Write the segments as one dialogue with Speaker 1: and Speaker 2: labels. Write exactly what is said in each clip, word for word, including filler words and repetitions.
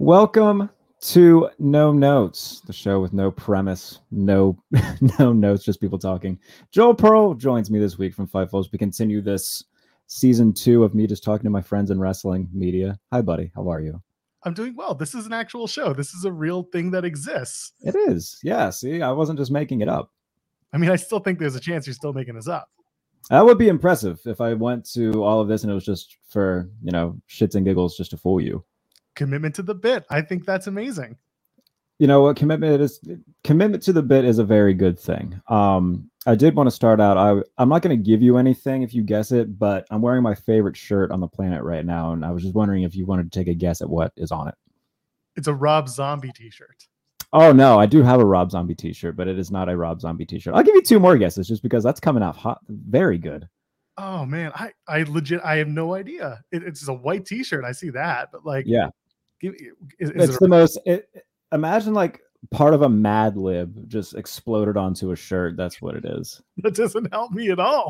Speaker 1: Welcome to No Notes, the show with no premise, no no notes, just people talking. Joel Pearl joins me this week from Fightful as we continue this season two of me just talking to my friends in wrestling media. Hi, buddy. How are you?
Speaker 2: I'm doing well. This is an actual show. This is a real thing that exists.
Speaker 1: It is. Yeah. See, I wasn't just making it up.
Speaker 2: I mean, I still think there's a chance you're still making this up.
Speaker 1: That would be impressive if I went to all of this and it was just for, you know, shits and giggles just to fool you.
Speaker 2: Commitment to the bit. I think that's amazing.
Speaker 1: You know what? Commitment is commitment to the bit is a very good thing. Um, I did want to start out. I, I'm not going to give you anything if you guess it, but I'm wearing my favorite shirt on the planet right now. And I was just wondering if you wanted to take a guess at what is on it.
Speaker 2: It's a Rob Zombie t-shirt.
Speaker 1: Oh, no, I do have a Rob Zombie t-shirt, but it is not a Rob Zombie t-shirt. I'll give you two more guesses just because that's coming out hot. Very good.
Speaker 2: Oh, man. I, I legit, I have no idea. It, it's a white t-shirt. I see that, but like,
Speaker 1: yeah,
Speaker 2: give, is, is
Speaker 1: it's
Speaker 2: it
Speaker 1: the most, it, imagine like part of a Mad Lib just exploded onto a shirt. That's what it is.
Speaker 2: That doesn't help me at all.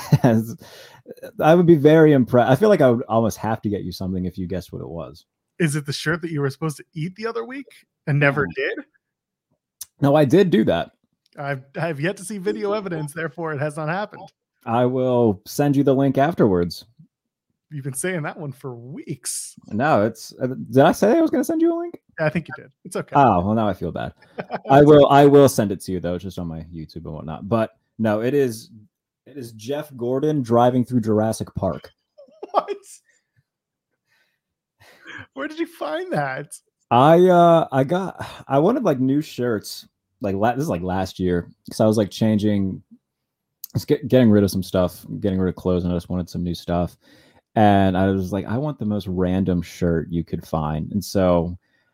Speaker 1: I would be very impressed. I feel like I would almost have to get you something if you guessed what it was.
Speaker 2: Is it the shirt that you were supposed to eat the other week and never
Speaker 1: Oh.
Speaker 2: did?
Speaker 1: No, I did do that.
Speaker 2: I've, I've yet to see video evidence. Therefore, it has not happened.
Speaker 1: I will send you the link afterwards.
Speaker 2: You've been saying that one for weeks.
Speaker 1: No, it's. Uh, did I say I was going to send you a link?
Speaker 2: I think you did. It's okay.
Speaker 1: Oh, well, now I feel bad. I will. I will send it to you though, just on my YouTube and whatnot. But no, it is. It is Jeff Gordon driving through Jurassic Park.
Speaker 2: What? Where did you find that?
Speaker 1: I uh I got I wanted like new shirts like la- this is like last year because I was like changing, just get, getting rid of some stuff, getting rid of clothes, and I just wanted some new stuff. And I was like, I want the most random shirt you could find. And so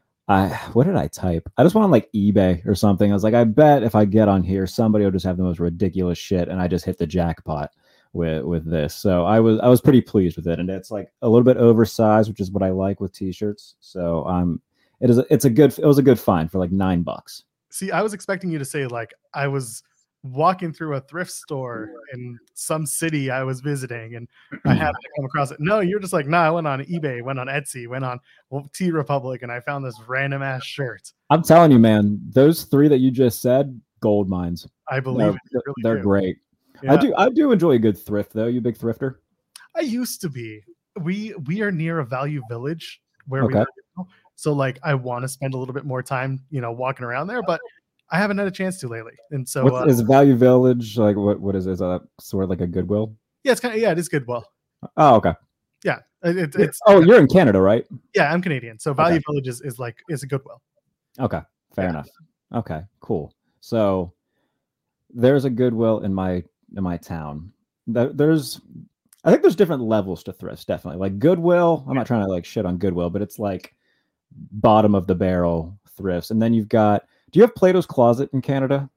Speaker 1: I what did I type? I just went on like eBay or something. I was like, I bet if I get on here, somebody will just have the most ridiculous shit, and I just hit the jackpot with with this. So I was I was pretty pleased with it, and it's like a little bit oversized, which is what I like with t-shirts. So um, it is a, it's a good it was a good find for like nine bucks.
Speaker 2: See, I was expecting you to say like I was walking through a thrift store in some city I was visiting and I happened to come across it. No, you're just like, no, nah, I went on eBay, went on Etsy, went on T Republic, and I found this random ass shirt.
Speaker 1: I'm telling you, man, those three that you just said, gold mines.
Speaker 2: I believe
Speaker 1: they're,
Speaker 2: it. Really
Speaker 1: they're
Speaker 2: do.
Speaker 1: great.
Speaker 2: Yeah.
Speaker 1: I do I do enjoy a good thrift though. You a big thrifter?
Speaker 2: I used to be. We we are near a Value Village where
Speaker 1: Okay.
Speaker 2: we live now. So like I want to spend a little bit more time, you know, walking around there, but I haven't had a chance to lately. And so
Speaker 1: What's,
Speaker 2: uh,
Speaker 1: is Value Village like what what is it? Is that sort of like a Goodwill?
Speaker 2: yeah, it's kind of yeah, it is Goodwill.
Speaker 1: Oh, okay.
Speaker 2: Yeah, it, it, it's
Speaker 1: Oh, you're in Canada, right?
Speaker 2: yeah, I'm Canadian. So Value
Speaker 1: Okay.
Speaker 2: Village is, is like is a Goodwill.
Speaker 1: Okay, fair
Speaker 2: Yeah.
Speaker 1: enough. Okay, cool. So there's a Goodwill in my in my town. There- There's I think there's different levels to thrifts, definitely. Like Goodwill, I'm not trying to like shit on Goodwill, but it's like bottom of the barrel thrifts. And then you've got, do you have Plato's Closet in Canada?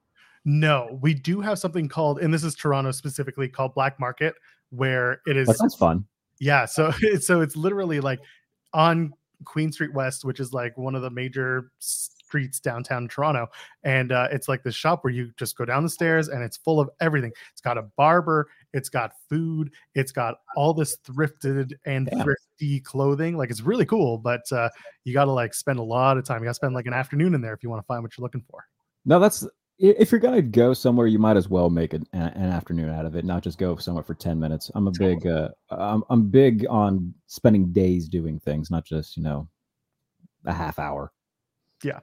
Speaker 2: No, we do have something called, and this is Toronto specifically, called Black Market, where it is
Speaker 1: That sounds fun.
Speaker 2: yeah. So so it's literally like on Queen Street West, which is like one of the major streets downtown Toronto, and uh, it's like the shop where you just go down the stairs and it's full of everything. It's got a barber, it's got food, it's got all this thrifted and
Speaker 1: Yeah.
Speaker 2: thrifty clothing. Like it's really cool, but uh, you got to like spend a lot of time. You got to spend like an afternoon in there if you want to find what you're looking for.
Speaker 1: No, that's if you're gonna go somewhere, you might as well make an, an afternoon out of it, not just go somewhere for ten minutes. I'm a big, uh, I'm I'm big on spending days doing things, not just you know a half hour.
Speaker 2: Yeah.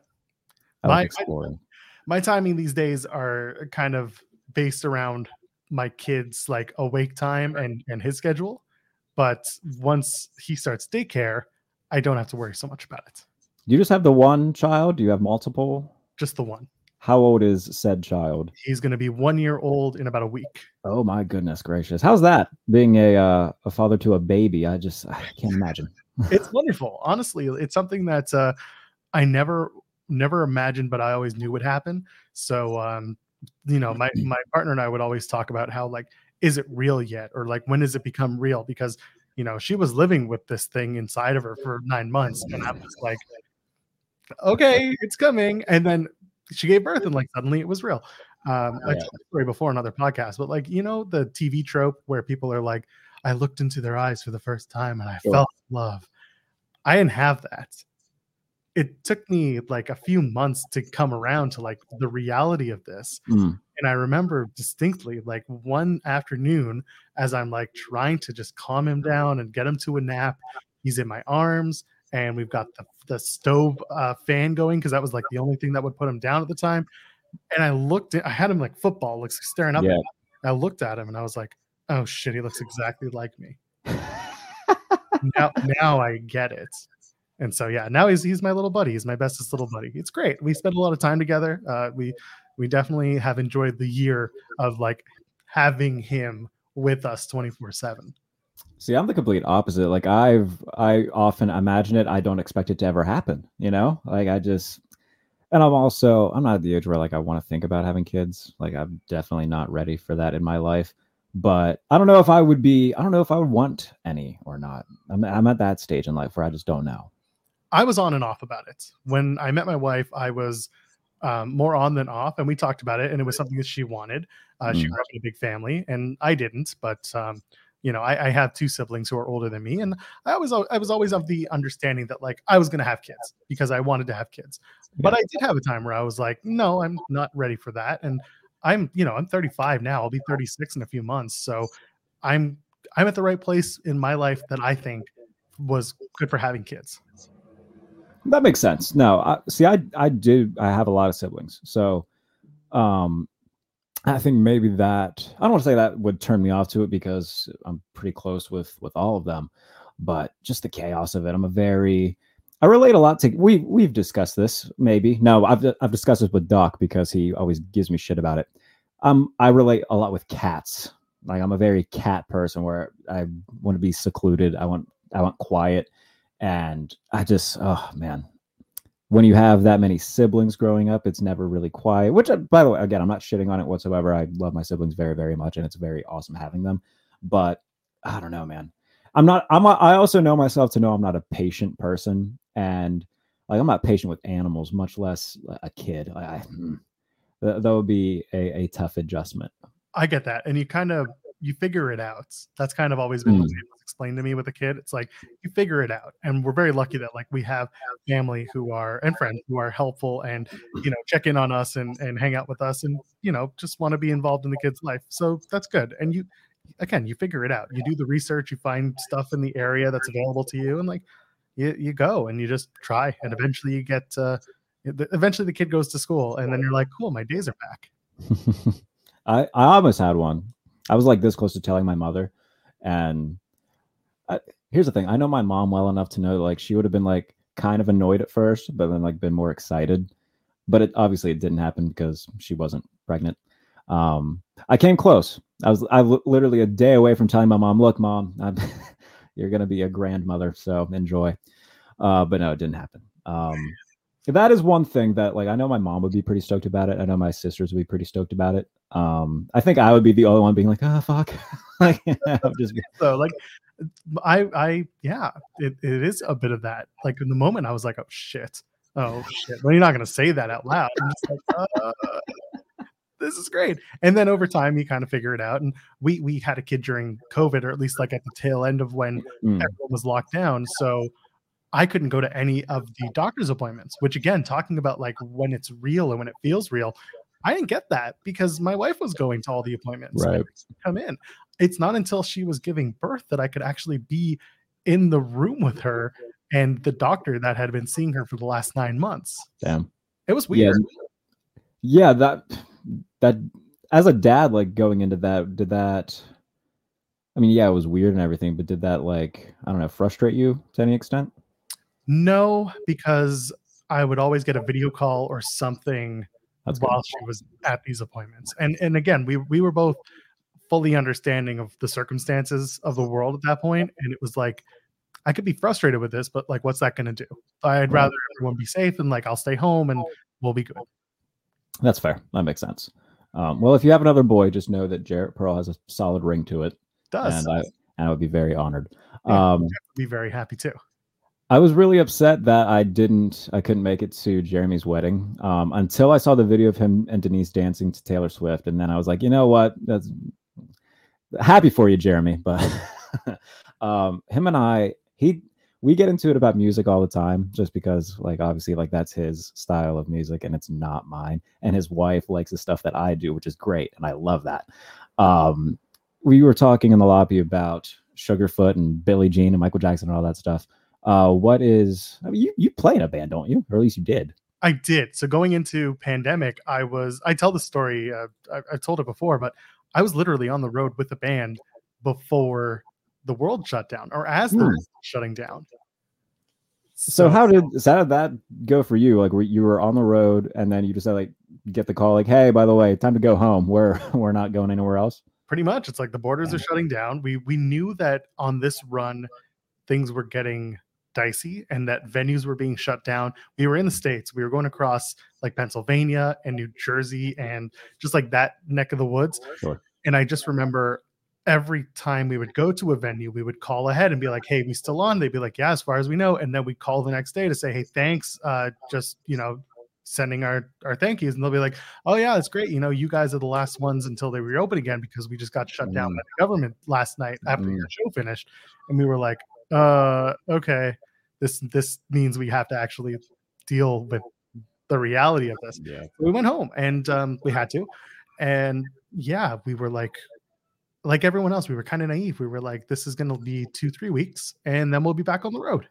Speaker 1: I like
Speaker 2: My-
Speaker 1: exploring.
Speaker 2: My timing these days are kind of based around my kid's like awake time and and his schedule, but once he starts daycare, I don't have to worry so much about it.
Speaker 1: Do you just have the one child? Do you have multiple?
Speaker 2: Just the one.
Speaker 1: How old is said child?
Speaker 2: He's going to be one year old in about a week.
Speaker 1: Oh my goodness gracious! How's that being a uh, a father to a baby? I just I can't imagine.
Speaker 2: It's wonderful. Honestly, it's something that uh, I never never imagined, but I always knew would happen. So, um, you know, my my partner and I would always talk about how like, is it real yet, or like when does it become real? Because you know, she was living with this thing inside of her for nine months, and I was like, okay, it's coming, and then she gave birth, and like suddenly it was real. Um, I
Speaker 1: Yeah.
Speaker 2: told the story before on other podcasts, but like you know, the T V trope where people are like, I looked into their eyes for the first time and I
Speaker 1: Sure.
Speaker 2: felt love. I didn't have that. it took me like a few months to come around to like the reality of this.
Speaker 1: Mm.
Speaker 2: And I remember distinctly like one afternoon as I'm like trying to just calm him down and get him to a nap, he's in my arms and we've got the, the stove uh, fan going because that was like the only thing that would put him down at the time. And I looked at, I had him like football, like staring up
Speaker 1: Yeah.
Speaker 2: at me. I looked at him and I was like, oh shit, he looks exactly like me. now, now I get it. And so, yeah, now he's he's my little buddy. He's my bestest little buddy. It's great. We spend a lot of time together. Uh, we we definitely have enjoyed the year of like having him with us twenty-four seven.
Speaker 1: See, I'm the complete opposite. Like I've, I often imagine it. I don't expect it to ever happen, you know, like I just, and I'm also, I'm not at the age where like I want to think about having kids. Like I'm definitely not ready for that in my life, but I don't know if I would be, I don't know if I would want any or not. I'm, I'm at that stage in life where I just don't know.
Speaker 2: I was on and off about it. When I met my wife, I was um, more on than off, and we talked about it, and it was something that she wanted. Uh, mm. She grew up in a big family, and I didn't, but um, you know, I, I have two siblings who are older than me, and I was I was always of the understanding that like I was going to have kids because I wanted to have kids. Yeah. But I did have a time where I was like, no, I'm not ready for that, and I'm you know I'm thirty-five now. I'll be thirty-six in a few months, so I'm I'm at the right place in my life that I think was good for having kids.
Speaker 1: That makes sense. No, I, see, I I do. I have a lot of siblings, so um, I think maybe that I don't want to say that would turn me off to it because I'm pretty close with with all of them, but just the chaos of it. I'm a very I relate a lot to. We we've discussed this. Maybe no, I've I've discussed this with Doc because he always gives me shit about it. Um, I relate a lot with cats. Like I'm a very cat person where I want to be secluded. I want I want quiet. And I just, oh man, when you have that many siblings growing up, it's never really quiet, which, by the way, again, I'm not shitting on it whatsoever. I love my siblings very, very much. And it's very awesome having them. But I don't know, man. I'm not, I'm, a, I also know myself to know I'm not a patient person. And like, I'm not patient with animals, much less a kid. I, I, that, that would be a, a tough adjustment.
Speaker 2: I get that. And you kind of, you figure it out. That's kind of always been mm. what it was explained to me with a kid. It's like you figure it out, and we're very lucky that like we have family who are and friends who are helpful and you know check in on us and and hang out with us and you know just want to be involved in the kid's life. So that's good. And you again, you figure it out. You do the research. You find stuff in the area that's available to you, and like you you go and you just try, and eventually you get. Uh, eventually, the kid goes to school, and then you're like, cool, my days are back.
Speaker 1: I I almost had one. I was like this close to telling my mother, and I, here's the thing. I know my mom well enough to know like she would have been like kind of annoyed at first, but then like been more excited. But it obviously it didn't happen because she wasn't pregnant. Um, I came close. I was I w- literally a day away from telling my mom, "Look, mom, I'm, you're gonna be a grandmother, so enjoy." Uh, but no, it didn't happen. Um, that is one thing that like I know my mom would be pretty stoked about it. I know my sisters would be pretty stoked about it. Um, I think I would be the only one being like, "Oh fuck," like just be-
Speaker 2: so like, I I yeah, it, it is a bit of that. Like in the moment, I was like, "Oh shit, oh shit." Well, you're not gonna say that out loud. I'm just like, uh, this is great. And then over time, you kind of figure it out. And we we had a kid during COVID, or at least like at the tail end of when mm. everyone was locked down. So I couldn't go to any of the doctor's appointments. Which again, talking about like when it's real and when it feels real. I didn't get that because my wife was going to all the appointments.
Speaker 1: Right.
Speaker 2: Come in. It's not until she was giving birth that I could actually be in the room with her and the doctor that had been seeing her for the last nine months.
Speaker 1: Damn.
Speaker 2: It was weird.
Speaker 1: Yeah, yeah that that as a dad, like going into that, did that I mean, yeah, it was weird and everything, but did that like, I don't know, frustrate you to any extent?
Speaker 2: No, because I would always get a video call or something That's while good. She was at these appointments. And and again, we we were both fully understanding of the circumstances of the world at that point. And it was like, I could be frustrated with this, but like, what's that going to do? I'd rather everyone be safe and like, I'll stay home and we'll be good.
Speaker 1: That's fair. That makes sense. Um, well, if you have another boy, just know that Jarrett Pearl has a solid ring to it.
Speaker 2: It does.
Speaker 1: And I, and I would be very honored.
Speaker 2: Yeah,
Speaker 1: um,
Speaker 2: I'd be very happy too.
Speaker 1: I was really upset that I didn't, I couldn't make it to Jeremy's wedding um, until I saw the video of him and Denise dancing to Taylor Swift. And then I was like, you know what? That's happy for you, Jeremy. But um, him and I, he, we get into it about music all the time, just because, like, obviously, like that's his style of music and it's not mine. And his wife likes the stuff that I do, which is great, and I love that. Um, we were talking in the lobby about Sugarfoot and Billie Jean and Michael Jackson and all that stuff. Uh, what is? I mean, you you play in a band, don't you? Or at least you did.
Speaker 2: I did. So going into pandemic, I was. I tell the story. Uh, I, I've told it before, but I was literally on the road with the band before the world shut down, or as the
Speaker 1: Hmm.
Speaker 2: world was shutting down.
Speaker 1: So how did so how did that go for you? Like, were, you were on the road, and then you just like get the call, like, "Hey, by the way, time to go home. We're we're not going anywhere else."
Speaker 2: Pretty much, it's like the borders are shutting down. We we knew that on this run, things were getting dicey, and that venues were being shut down. We were in the States. We were going across like Pennsylvania and New Jersey, and just like that neck of the woods.
Speaker 1: Sure.
Speaker 2: And I just remember every time we would go to a venue, we would call ahead and be like, "Hey, we still on?" They'd be like, "Yeah, as far as we know." And then we'd call the next day to say, "Hey, thanks. Uh, just, you know, sending our, our thank yous." And they'll be like, "Oh yeah, it's great. You know, you guys are the last ones until they reopen again, because we just got shut down
Speaker 1: Mm.
Speaker 2: by the government last night after
Speaker 1: Mm.
Speaker 2: the show finished." And we were like, uh, okay, this, this means we have to actually deal with the reality of this.
Speaker 1: Yeah.
Speaker 2: We went home, and um, we had to. And yeah, we were like, like everyone else, we were kind of naive. We were like, this is going to be two, three weeks, and then we'll be back on the road.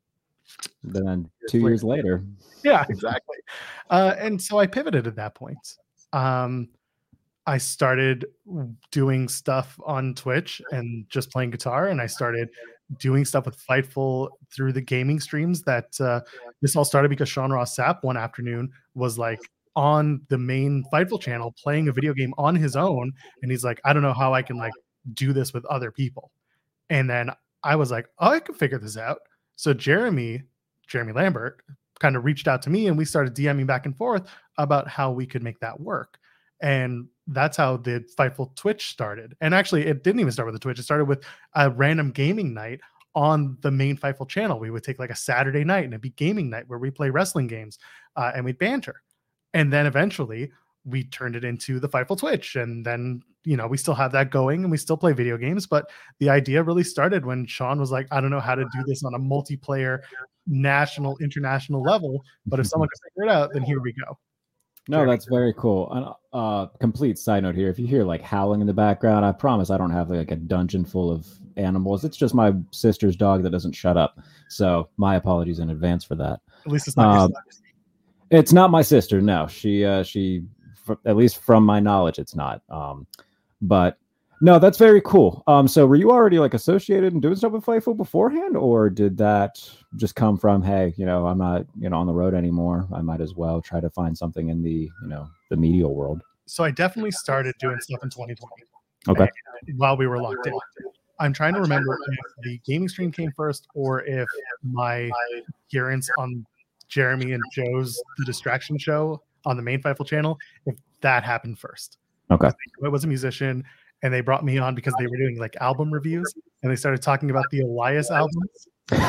Speaker 1: Then two years later.
Speaker 2: Yeah, exactly. Uh, and so I pivoted at that point. Um, I started doing stuff on Twitch and just playing guitar, and I started doing stuff with Fightful through the gaming streams. That uh, this all started because Sean Ross Sapp one afternoon was like on the main Fightful channel playing a video game on his own, and he's like, "I don't know how I can like do this with other people." And then I was like, "Oh, I can figure this out." So Jeremy, Jeremy Lambert, kind of reached out to me, and we started DMing back and forth about how we could make that work. And that's how the Fightful Twitch started. And actually, it didn't even start with the Twitch. It started with a random gaming night on the main Fightful channel. We would take like a Saturday night, and it'd be gaming night where we play wrestling games uh, and we'd banter. And then eventually we turned it into the Fightful Twitch. And then, you know, we still have that going, and we still play video games. But the idea really started when Sean was like, "I don't know how to do this on a multiplayer, national, international level, but if someone can figure it out, then here we go."
Speaker 1: No, that's very cool. And uh, complete side note here: if you hear like howling in the background, I promise I don't have like a dungeon full of animals. It's just my sister's dog that doesn't shut up. So my apologies in advance for that.
Speaker 2: At least it's not.
Speaker 1: Um, it's not my sister. No, she uh, she f- at least from my knowledge, it's not. Um, but no, that's very cool. Um, so were you already like associated and doing stuff with Fightful beforehand, or did that just come from, hey, you know, I'm not, you know, on the road anymore, I might as well try to find something in the, you know, the media world?
Speaker 2: So I definitely started doing stuff in twenty twenty.
Speaker 1: Okay.
Speaker 2: While we were locked in. I'm trying to remember if the gaming stream came first, or if my appearance on Jeremy and Joe's The Distraction Show on the main Fightful channel, if that happened first.
Speaker 1: Okay.
Speaker 2: I was a musician, and they brought me on because they were doing like album reviews, and they started talking about the Elias albums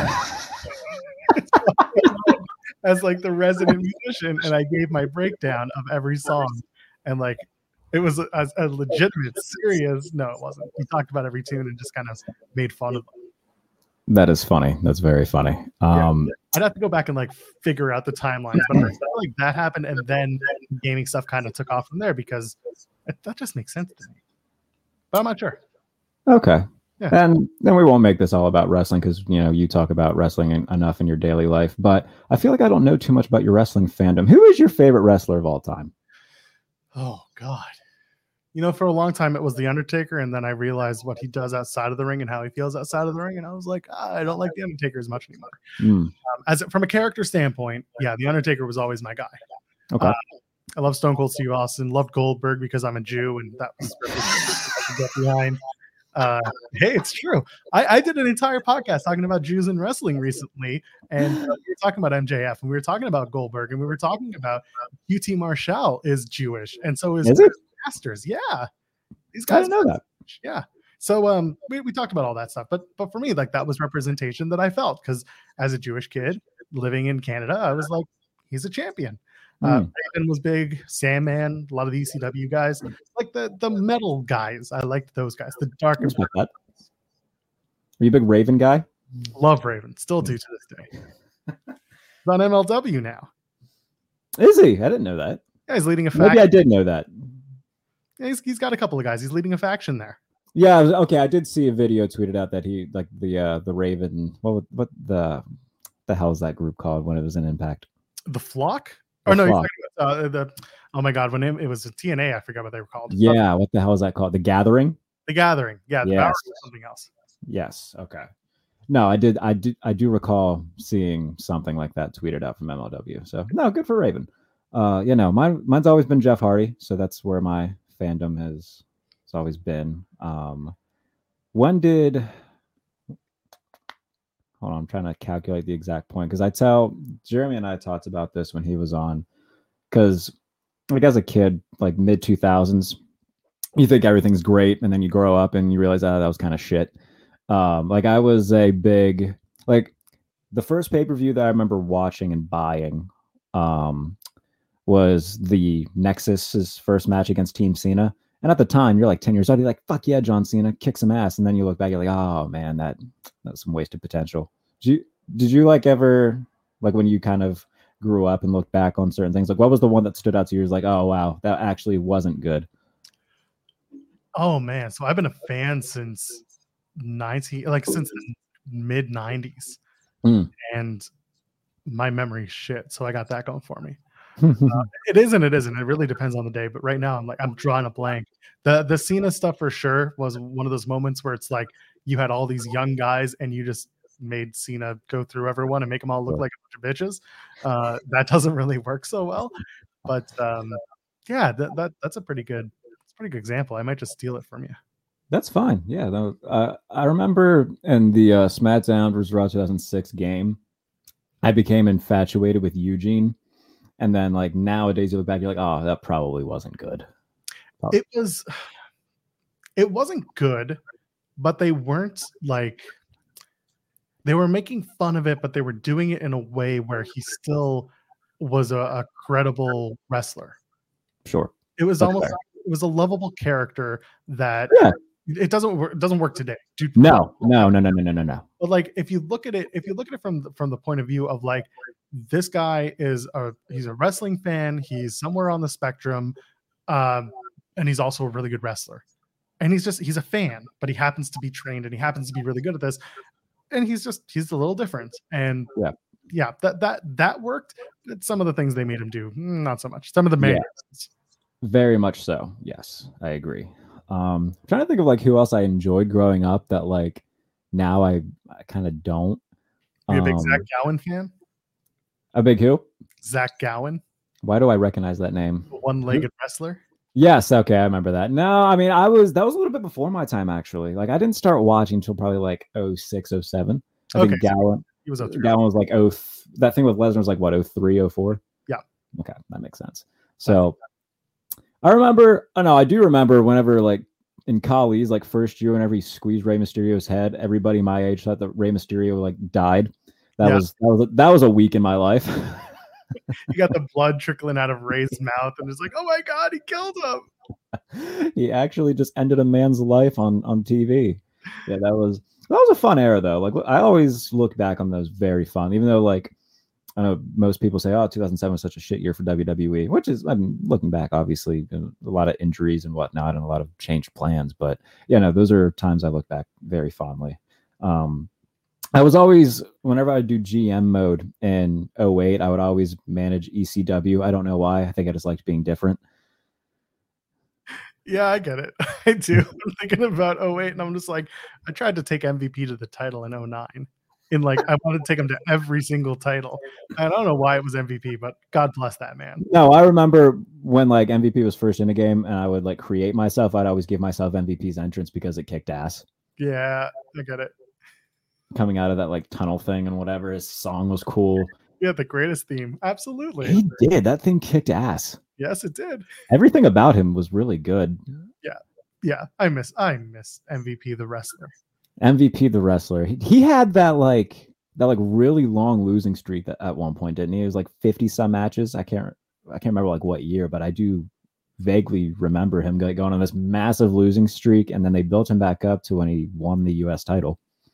Speaker 2: as like the resident musician, and I gave my breakdown of every song, and like it was a, a, a legitimate, serious. No, it wasn't. We talked about every tune and just kind of made fun of them.
Speaker 1: That is funny. That's very funny. Um,
Speaker 2: yeah. I'd have to go back and like figure out the timelines, but I feel like that happened, and then gaming stuff kind of took off from there, because it, that just makes sense to me. But I'm not sure.
Speaker 1: Okay.
Speaker 2: Yeah.
Speaker 1: And then we won't make this all about wrestling, because, you know, you talk about wrestling in, enough in your daily life. But I feel like I don't know too much about your wrestling fandom. Who is your favorite wrestler of all time?
Speaker 2: Oh, God. You know, for a long time, it was The Undertaker. And then I realized what he does outside of the ring and how he feels outside of the ring. And I was like, ah, I don't like The Undertaker as much anymore.
Speaker 1: Mm.
Speaker 2: Um, as from a character standpoint, yeah, The Undertaker was always my guy.
Speaker 1: Okay.
Speaker 2: Uh, I love Stone Cold Steve Austin. Loved Goldberg because I'm a Jew, and that was really I could get behind. Uh, hey, it's true. I, I did an entire podcast talking about Jews in wrestling recently, and uh, we were talking about M J F, and we were talking about Goldberg, and we were talking about Q T Marshall is Jewish, and so is,
Speaker 1: is it?
Speaker 2: Masters. Yeah, these
Speaker 1: I
Speaker 2: guys
Speaker 1: didn't know that.
Speaker 2: Yeah. So um, we, we talked about all that stuff, but but for me, like that was representation that I felt, because as a Jewish kid living in Canada, I was like, he's a champion. Uh,
Speaker 1: Mm.
Speaker 2: Raven was big, Sandman, a lot of the E C W guys, like the the metal guys. I liked those guys, the dark and
Speaker 1: Respect that. Are you a big Raven guy?
Speaker 2: Love Raven. Still do to this day. He's on M L W now.
Speaker 1: Is he? I didn't know that.
Speaker 2: Yeah, he's leading a faction.
Speaker 1: Maybe I did know that.
Speaker 2: Yeah, he's, he's got a couple of guys. He's leading a faction there.
Speaker 1: Yeah, okay. I did see a video tweeted out that he like the uh the Raven. What what the the hell is that group called when it was in Impact?
Speaker 2: The Flock?
Speaker 1: The
Speaker 2: or no,
Speaker 1: Flock.
Speaker 2: Uh, the oh my god, when it, it was a T N A, I forgot what they were called.
Speaker 1: Yeah, what the hell is that called? The Gathering?
Speaker 2: The Gathering. Yeah, the
Speaker 1: yes.
Speaker 2: Bowery or something else.
Speaker 1: Yes. Okay. No, I did. I did. I do recall seeing something like that tweeted out from M L W. So no, good for Raven. Uh, you know, mine mine's always been Jeff Hardy, so that's where my fandom has has always been. Um, when did? Hold on, I'm trying to calculate the exact point because I tell Jeremy and I talked about this when he was on. Because like as a kid, like mid two thousands, you think everything's great, and then you grow up and you realize, oh, that was kind of shit. Um, like I was a big like the first pay per view that I remember watching and buying um, was the Nexus's first match against Team Cena. And at the time, you're like ten years old. You're like, fuck yeah, John Cena, kick some ass. And then you look back, you're like, oh man, that that's some wasted potential. Did you did you like ever like when you kind of grew up and looked back on certain things? Like what was the one that stood out to you? It was like, oh wow, that actually wasn't good.
Speaker 2: Oh man, so I've been a fan since nineteen like since the mid nineties.
Speaker 1: Mm.
Speaker 2: And my memory's shit. So I got that going for me. uh, it is and it isn't. It really depends on the day. But right now, I'm like I'm drawing a blank. The the Cena stuff for sure was one of those moments where it's like you had all these young guys and you just made Cena go through everyone and make them all look like a bunch of bitches. Uh, that doesn't really work so well. But um, yeah, that, that that's a pretty good, it's a pretty good example. I might just steal it from you.
Speaker 1: That's fine. Yeah, that, uh, I remember in the uh, SmackDown versus Raw two thousand six game, I became infatuated with Eugene. And then, like, nowadays you look back, you're like, oh, that probably wasn't good.
Speaker 2: Probably. It was, it wasn't good, but they weren't like, they were making fun of it, but they were doing it in a way where he still was a, a credible wrestler.
Speaker 1: Sure.
Speaker 2: It was
Speaker 1: That's
Speaker 2: almost,
Speaker 1: fair.
Speaker 2: it was a lovable character that
Speaker 1: yeah.
Speaker 2: it doesn't work. It doesn't work today. Dude,
Speaker 1: no, no, no, no, no, no, no, no.
Speaker 2: But like, if you look at it, if you look at it from the, from the point of view of like, this guy is a he's a wrestling fan. He's somewhere on the spectrum, um, and he's also a really good wrestler. And he's just he's a fan, but he happens to be trained and he happens to be really good at this. And he's just he's a little different. And
Speaker 1: yeah,
Speaker 2: yeah, that that that worked. But some of the things they made him do, not so much. Some of the main
Speaker 1: yeah. Very much so. Yes, I agree. Um, I'm trying to think of like who else I enjoyed growing up that like now I, I kind of don't.
Speaker 2: Are you a big
Speaker 1: um,
Speaker 2: Zach Gowen fan?
Speaker 1: A big who?
Speaker 2: Zach Gowen.
Speaker 1: Why do I recognize that name?
Speaker 2: One-legged wrestler.
Speaker 1: Yes, okay, I remember that. No, I mean I was that was a little bit before my time actually. Like I didn't start watching until probably like oh six, oh seven. I
Speaker 2: okay,
Speaker 1: think Gowen.
Speaker 2: He was oh three.
Speaker 1: Gowen was like oh th- that thing with Lesnar was like what oh three, oh four?
Speaker 2: Yeah.
Speaker 1: Okay, that makes sense. So I remember, oh no, I do remember whenever like in Kali's like first year, whenever he squeezed Rey Mysterio's head, everybody my age thought that Rey Mysterio like died. That yeah. was that was that was a week in my life.
Speaker 2: You got the blood trickling out of Ray's mouth, and it's like, oh my god, he killed him.
Speaker 1: He actually just ended a man's life on on T V. Yeah, that was that was a fun era though. Like I always look back on those very fun, even though like I know most people say, oh, two thousand seven was such a shit year for W W E, which is, I mean, looking back, obviously, a lot of injuries and whatnot and a lot of changed plans. But, yeah, no, those are times I look back very fondly. Um, I was always, whenever I do G M mode in oh eight, I would always manage E C W. I don't know why. I think I just liked being different.
Speaker 2: Yeah, I get it. I do. I'm thinking about oh eight, and I'm just like, I tried to take M V P to the title in oh nine. In like, I wanted to take him to every single title. I don't know why it was M V P, but God bless that man.
Speaker 1: No, I remember when like M V P was first in a game and I would like create myself. I'd always give myself M V P's entrance because it kicked ass.
Speaker 2: Yeah, I get it.
Speaker 1: Coming out of that like tunnel thing and whatever, his song was cool.
Speaker 2: Yeah, the greatest theme. Absolutely.
Speaker 1: He did. That thing kicked ass.
Speaker 2: Yes, it did.
Speaker 1: Everything about him was really good.
Speaker 2: Yeah. Yeah. I miss I miss M V P the wrestler.
Speaker 1: M V P the wrestler. He, he had that like that like really long losing streak at, at one point, didn't he? It was like fifty some matches. I can't I can't remember like what year, but I do vaguely remember him going on this massive losing streak, and then they built him back up to when he won the U S title.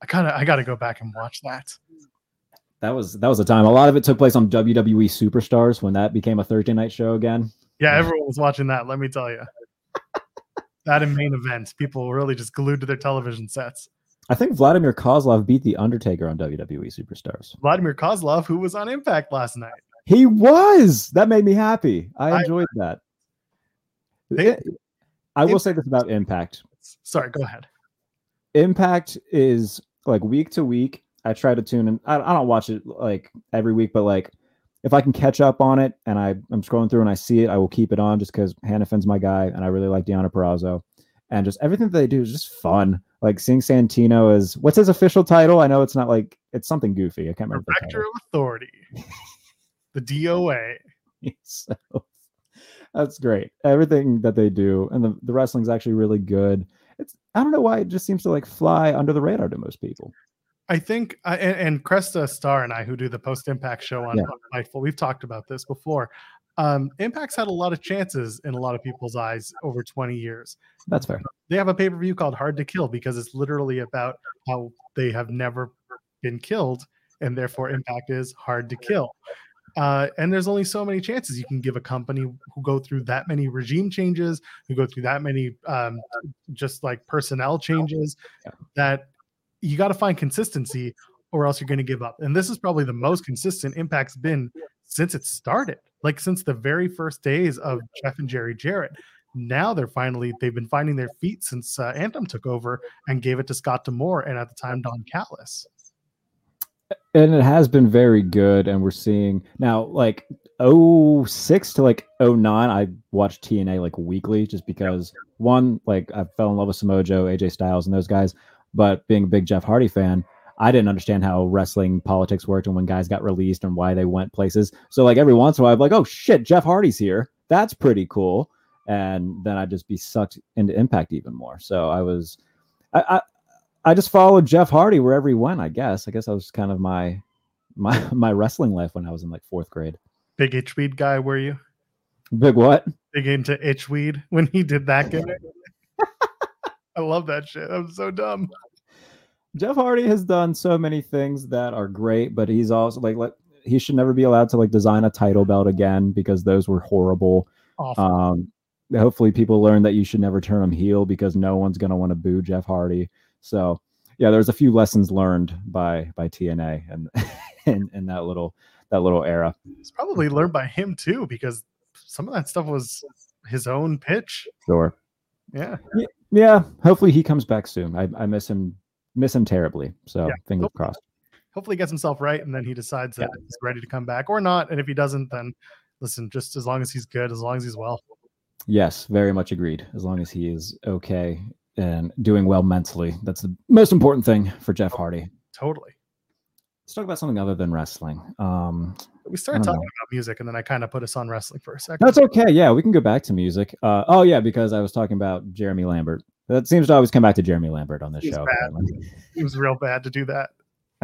Speaker 2: I gotta, I gotta go back and watch that.
Speaker 1: That was that was a time. A lot of it took place on W W E Superstars when that became a Thursday night show again.
Speaker 2: Yeah, everyone was watching that. Let me tell you, that in main events, people were really just glued to their television sets.
Speaker 1: I think Vladimir Kozlov beat The Undertaker on W W E Superstars.
Speaker 2: Vladimir Kozlov, who was on Impact last night.
Speaker 1: He was. That made me happy. I enjoyed I, that. They, I will say this about Impact.
Speaker 2: Sorry, go ahead.
Speaker 1: Impact is like week to week. I try to tune in. I, I don't watch it like every week, but like if I can catch up on it and I, I'm scrolling through and I see it, I will keep it on just because Hannafin's my guy and I really like Deonna Purrazzo. And just everything that they do is just fun. Like seeing Santino as, what's his official title? I know it's not like, it's something goofy. I can't remember.
Speaker 2: Director of Authority. The D O A.
Speaker 1: So, that's great. Everything that they do. And the, the wrestling's actually really good. It's, I don't know why it just seems to like fly under the radar to most people.
Speaker 2: I think, uh, and, and Cresta Star and I, who do the Post Impact show on,
Speaker 1: yeah.
Speaker 2: on Fightful, we've talked about this before. Um, Impact's had a lot of chances in a lot of people's eyes over twenty years.
Speaker 1: That's fair.
Speaker 2: They have a pay-per-view called Hard to Kill because it's literally about how they have never been killed, and therefore Impact is hard to kill. Uh, and there's only so many chances you can give a company who go through that many regime changes, who go through that many um, just like personnel changes, that you got to find consistency or else you're going to give up. And this is probably the most consistent Impact's been since it started, like since the very first days of Jeff and Jerry Jarrett. Now they're finally, they've been finding their feet since uh, Anthem took over and gave it to Scott D'Amore and at the time Don Callis.
Speaker 1: And it has been very good. And we're seeing now like oh six to like oh nine, I watched T N A like weekly just because one, like I fell in love with Samoa Joe, A J Styles and those guys. But being a big Jeff Hardy fan, I didn't understand how wrestling politics worked and when guys got released and why they went places. So like every once in a while, I'm like, oh shit, Jeff Hardy's here. That's pretty cool. And then I'd just be sucked into Impact even more. So I was, I, I, I just followed Jeff Hardy wherever he went. I guess. I guess that was kind of my, my, my wrestling life when I was in like fourth grade.
Speaker 2: Big itchweed guy, were you?
Speaker 1: Big what?
Speaker 2: Big into itchweed when he did that gimmick. I love that shit. I'm so dumb.
Speaker 1: Jeff Hardy has done so many things that are great, but he's also like, like he should never be allowed to like design a title belt again because those were horrible.
Speaker 2: Awful.
Speaker 1: Um, hopefully people learn that you should never turn him heel because no one's going to want to boo Jeff Hardy. So yeah, there's a few lessons learned by, by T N A and in, in that little, that little era.
Speaker 2: It's probably learned by him too, because some of that stuff was his own pitch.
Speaker 1: Sure.
Speaker 2: Yeah.
Speaker 1: Yeah. Yeah. Hopefully he comes back soon. I, I miss him, miss him terribly. So
Speaker 2: yeah,
Speaker 1: fingers
Speaker 2: hopefully,
Speaker 1: crossed.
Speaker 2: Hopefully he gets himself right. And then he decides that
Speaker 1: yeah.
Speaker 2: he's ready to come back or not. And if he doesn't, then listen, just as long as he's good, as long as he's well.
Speaker 1: Yes. Very much agreed. As long as he is okay and doing well mentally. That's the most important thing for Jeff Hardy.
Speaker 2: Totally.
Speaker 1: Let's talk about something other than wrestling. Um,
Speaker 2: we started talking
Speaker 1: know.
Speaker 2: about music and then I kind of put us on wrestling for a second.
Speaker 1: That's okay. Yeah, we can go back to music. Uh, oh, yeah, because I was talking about Jeremy Lambert. That seems to always come back to Jeremy Lambert on this
Speaker 2: it
Speaker 1: show.
Speaker 2: It was real bad to do that.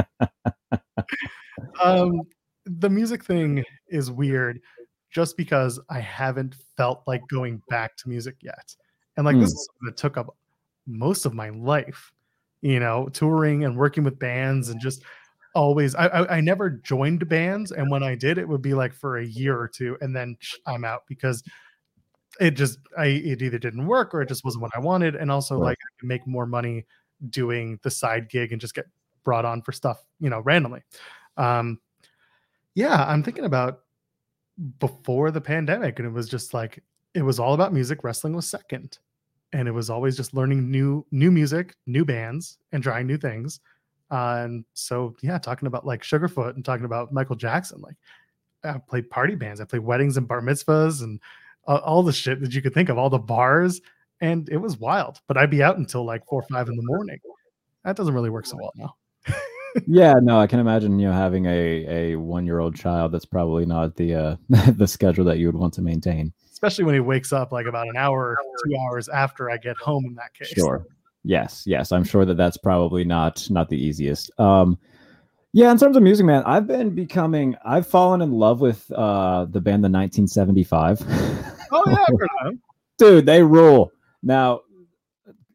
Speaker 2: um, the music thing is weird just because I haven't felt like going back to music yet. And like mm. this is something that took up most of my life, you know, touring and working with bands and just always I, I I never joined bands, and when I did it would be like for a year or two and then I'm out because it just I it either didn't work or it just wasn't what I wanted. And also right. like I can make more money doing the side gig and just get brought on for stuff, you know, randomly. Um yeah, I'm thinking about before the pandemic, and it was just like it was all about music. Wrestling was second, and it was always just learning new new music, new bands, and trying new things. Uh, and so, yeah, talking about like Sugarfoot and talking about Michael Jackson, like I played party bands, I played weddings and bar mitzvahs and uh, all the shit that you could think of, all the bars, and it was wild. But I'd be out until like four or five in the morning. That doesn't really work so well now.
Speaker 1: Yeah, no, I can imagine, you know, having a a one year old child. That's probably not the uh, the schedule that you would want to maintain,
Speaker 2: especially when he wakes up like about an hour, two hours after I get home. In that case,
Speaker 1: sure. Yes, yes, I'm sure that that's probably not not the easiest. Um, yeah, in terms of music, man, I've been becoming, I've fallen in love with uh, the band the nineteen seventy-five.
Speaker 2: Oh yeah, I've heard of them.
Speaker 1: Dude, they rule. Now,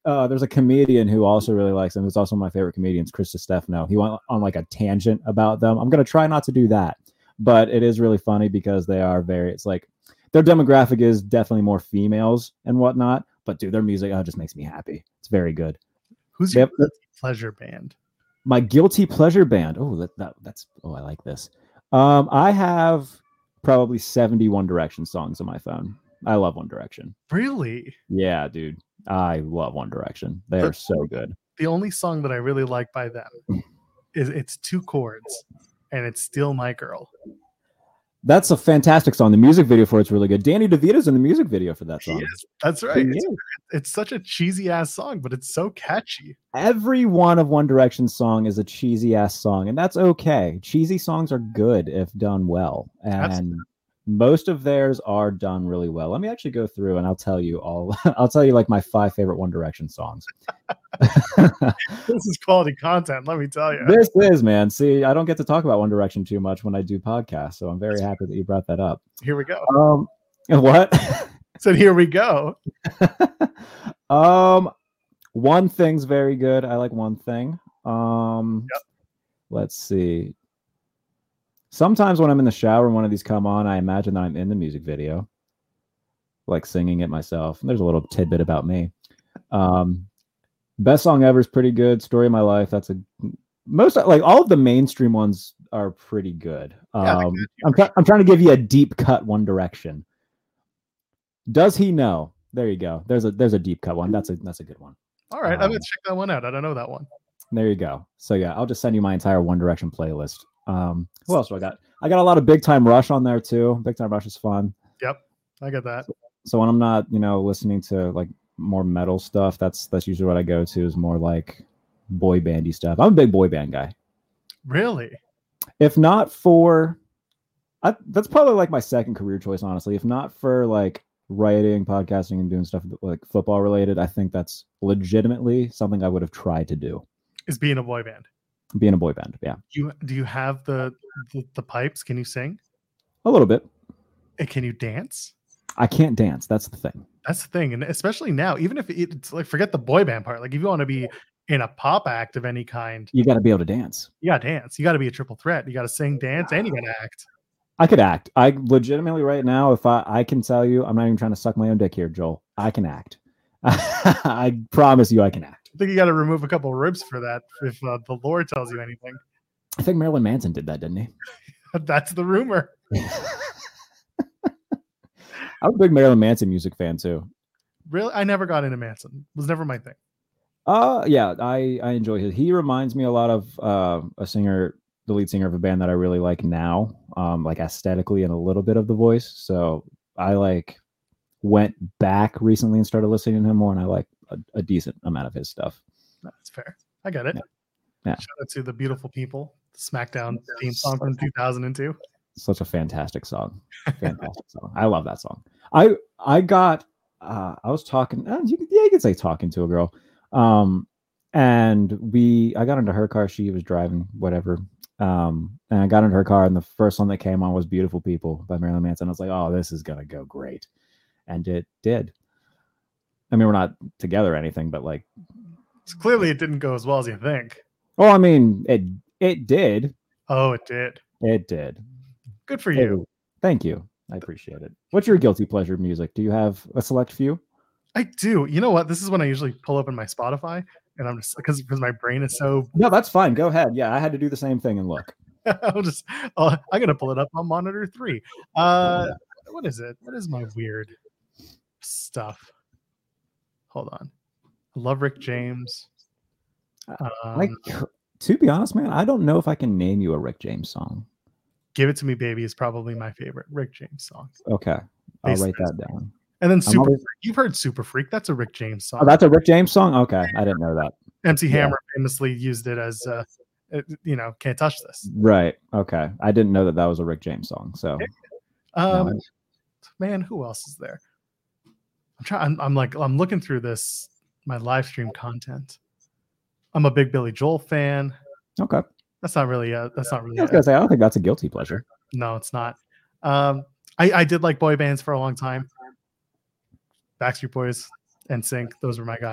Speaker 1: uh, there's a comedian who also really likes them. It's also one of my favorite comedians, Chris Stefano. He went on like a tangent about them. I'm gonna try not to do that, but it is really funny because they are very. It's like their demographic is definitely more females and whatnot. But dude, their music oh, just makes me happy. It's very good.
Speaker 2: Who's
Speaker 1: They
Speaker 2: your
Speaker 1: have-
Speaker 2: pleasure band?
Speaker 1: My guilty pleasure band. Oh, that, that that's oh, I like this. Um, I have probably seventy One Direction songs on my phone. I love One Direction.
Speaker 2: Really?
Speaker 1: Yeah, dude. I love One Direction. They are so good.
Speaker 2: The only song that I really like by them is it's two chords, and it's Still My Girl.
Speaker 1: That's a fantastic song. The music video for it's really good. Danny DeVito's in the music video for that
Speaker 2: He
Speaker 1: song.
Speaker 2: is. That's right.
Speaker 1: He
Speaker 2: It's,
Speaker 1: is.
Speaker 2: it's such a cheesy ass song, but it's so catchy.
Speaker 1: Every one of One Direction's song is a cheesy ass song, and that's okay. Cheesy songs are good if done well, and
Speaker 2: Absolutely.
Speaker 1: most of theirs are done really well. Let me actually go through, and I'll tell you all. I'll tell you like my five favorite One Direction songs.
Speaker 2: This is quality content, let me tell you.
Speaker 1: This is, man. See, I don't get to talk about One Direction too much when I do podcasts, so I'm very happy that you brought that up.
Speaker 2: Here we go.
Speaker 1: Um, what?
Speaker 2: Said here we go.
Speaker 1: um, One Thing's very good. I like One Thing. Um,
Speaker 2: Yep.
Speaker 1: Let's see. Sometimes when I'm in the shower and one of these come on, I imagine that I'm in the music video, like singing it myself. There's a little tidbit about me. Um, Best Song Ever is pretty good. Story of My Life. That's a most like all of the mainstream ones are pretty good.
Speaker 2: Yeah,
Speaker 1: Um, I'm try- I'm trying to give you a deep cut One Direction. Does He Know? There you go. There's a there's a deep cut one. That's a that's a good one.
Speaker 2: All right, I'm
Speaker 1: Um,
Speaker 2: gonna check that one out. I don't know that one.
Speaker 1: There you go. So yeah, I'll just send you my entire One Direction playlist. Um, who else do I got? I got a lot of Big Time Rush on there too. Big Time Rush is fun.
Speaker 2: Yep, I get that.
Speaker 1: So when I'm not, you know, listening to like more metal stuff, that's that's usually what I go to is more like boy bandy stuff. I'm a big boy band guy.
Speaker 2: Really?
Speaker 1: If not for, I, that's probably like my second career choice, honestly. If not for like writing, podcasting, and doing stuff like football related, I think that's legitimately something I would have tried to do.
Speaker 2: Is being a boy band.
Speaker 1: Being a boy band, yeah,
Speaker 2: You do you have the the, the pipes? Can you sing?
Speaker 1: a little bit.
Speaker 2: And can you dance?
Speaker 1: I can't dance. That's the thing.
Speaker 2: That's the thing, and especially now, even if it's like forget the boy band part. Like if you want to be in a pop act of any kind,
Speaker 1: You got to be able to dance.
Speaker 2: you got to dance. You got to be a triple threat. You got to sing, dance, and you got to act.
Speaker 1: I could act. I legitimately right now, if I I can tell you, I'm not even trying to suck my own dick here, Joel. I can act. I promise you, I can act.
Speaker 2: I think you got to remove a couple ribs for that if uh, the Lord tells you anything.
Speaker 1: I think Marilyn Manson did that, didn't he?
Speaker 2: That's the rumor.
Speaker 1: I'm a big Marilyn Manson music fan too.
Speaker 2: Really, I never got into Manson. It was never my thing.
Speaker 1: Uh yeah, I I enjoy his. He reminds me a lot of uh, a singer, the lead singer of a band that I really like now, um, like aesthetically and a little bit of the voice. So I like went back recently and started listening to him more, and I like a, a decent amount of his stuff.
Speaker 2: That's fair. I get it.
Speaker 1: Yeah. Yeah.
Speaker 2: Shout out to the beautiful people. The SmackDown theme song from two thousand two.
Speaker 1: Such a fantastic song. Fantastic song. I love that song. I I got uh I was talking uh, you, yeah, you could say talking to a girl. Um and we I got into her car, she was driving, whatever. Um and I got into her car and the first song that came on was Beautiful People by Marilyn Manson. I was like, oh, this is gonna go great. And it did. I mean, we're not together or anything, but like
Speaker 2: So clearly, it didn't go as well as you think.
Speaker 1: oh, I mean, it it did.
Speaker 2: Oh, it did.
Speaker 1: It did.
Speaker 2: Good for
Speaker 1: It-
Speaker 2: you.
Speaker 1: thank you. I appreciate it. What's your guilty pleasure music? Do you have a select few?
Speaker 2: I do. You know what? This is when I usually pull open my Spotify, and I'm just because because my brain is so.
Speaker 1: No, that's fine. Go ahead. Yeah, I had to do the same thing and look.
Speaker 2: I'll just. I'll, I'm gonna pull it up on monitor three. Uh, what is it? What is my weird stuff? Hold on. I love Rick James. Um,
Speaker 1: Like, to be honest, man, I don't know if I can name you a Rick James song.
Speaker 2: Give It to Me, Baby is probably my favorite Rick James song.
Speaker 1: Okay, I'll
Speaker 2: Basically,
Speaker 1: write that down.
Speaker 2: And then Super
Speaker 1: always-
Speaker 2: Freak. You've heard Super Freak. That's a Rick James song.
Speaker 1: Oh, that's a Rick James song. Okay, I didn't know that.
Speaker 2: M C
Speaker 1: yeah.
Speaker 2: Hammer famously used it as, uh, it- you know, Can't Touch This.
Speaker 1: Right. Okay, I didn't know that that was a Rick James song. So,
Speaker 2: Um,
Speaker 1: no,
Speaker 2: man, who else is there? I'm trying. I'm, I'm like, I'm looking through this my live stream content. I'm a big Billy Joel fan.
Speaker 1: okay.
Speaker 2: That's not really. A, that's not really.
Speaker 1: I was
Speaker 2: a-
Speaker 1: gonna say I don't think that's a guilty pleasure.
Speaker 2: no, it's not. Um, I, I did like boy bands for a long time. Backstreet Boys, N Sync. Those were my guys.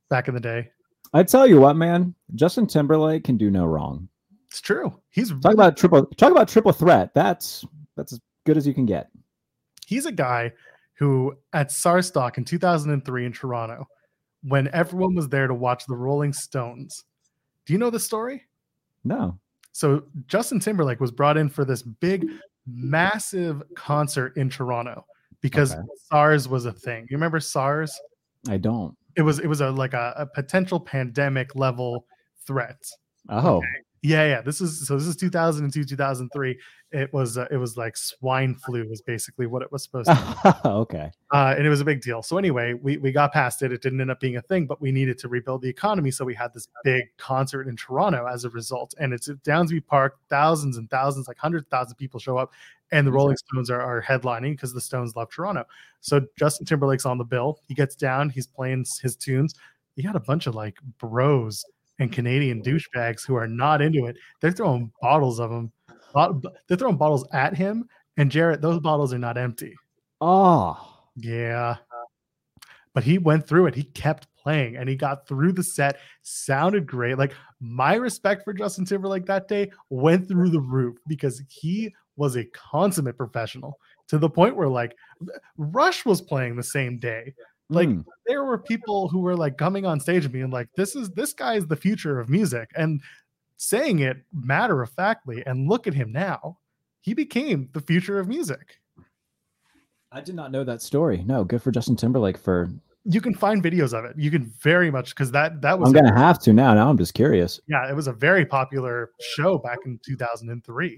Speaker 2: back in the day.
Speaker 1: I tell you what, man, Justin Timberlake can do no wrong.
Speaker 2: It's true. He's
Speaker 1: talk
Speaker 2: really
Speaker 1: about triple. Talk about triple threat. That's that's as good as you can get.
Speaker 2: He's a guy who at SARstock in two thousand three in Toronto, when everyone was there to watch the Rolling Stones. Do you know the story?
Speaker 1: No.
Speaker 2: So Justin Timberlake was brought in for this big, massive concert in Toronto because okay. SARS was a thing. You remember SARS?
Speaker 1: I don't.
Speaker 2: It was it was a like a, a potential pandemic level threat.
Speaker 1: Oh.
Speaker 2: Okay. Yeah, yeah. This is so. This is two thousand two, two thousand three. It was uh, it was like swine flu was basically what it was supposed to be.
Speaker 1: Okay.
Speaker 2: Uh, and it was a big deal. So anyway, we we got past it. It didn't end up being a thing, but we needed to rebuild the economy. So we had this big concert in Toronto as a result. And it's at Downsview Park. Thousands and thousands, like hundred thousand people show up, and the Rolling Stones are, are headlining because the Stones love Toronto. So Justin Timberlake's on the bill. He gets down. He's playing his tunes. You got a bunch of like bros and Canadian douchebags who are not into it. They're throwing bottles of them. They're throwing bottles at him. And Jarrett, those bottles are not empty.
Speaker 1: Oh.
Speaker 2: Yeah. But he went through it. He kept playing and he got through the set. Sounded great. Like my respect for Justin Timberlake that day went through the roof because he was a consummate professional to the point where like Rush was playing the same day. Like mm. there were people who were like coming on stage and being like, this is this guy is the future of music, and saying it matter of factly. And look at him now. He became the future of music.
Speaker 1: I did not know that story. No, good for Justin Timberlake for.
Speaker 2: You can find videos of it. You can very much because that that was.
Speaker 1: I'm gonna a, have to now. Now I'm just curious.
Speaker 2: Yeah, it was a very popular show back in two thousand three.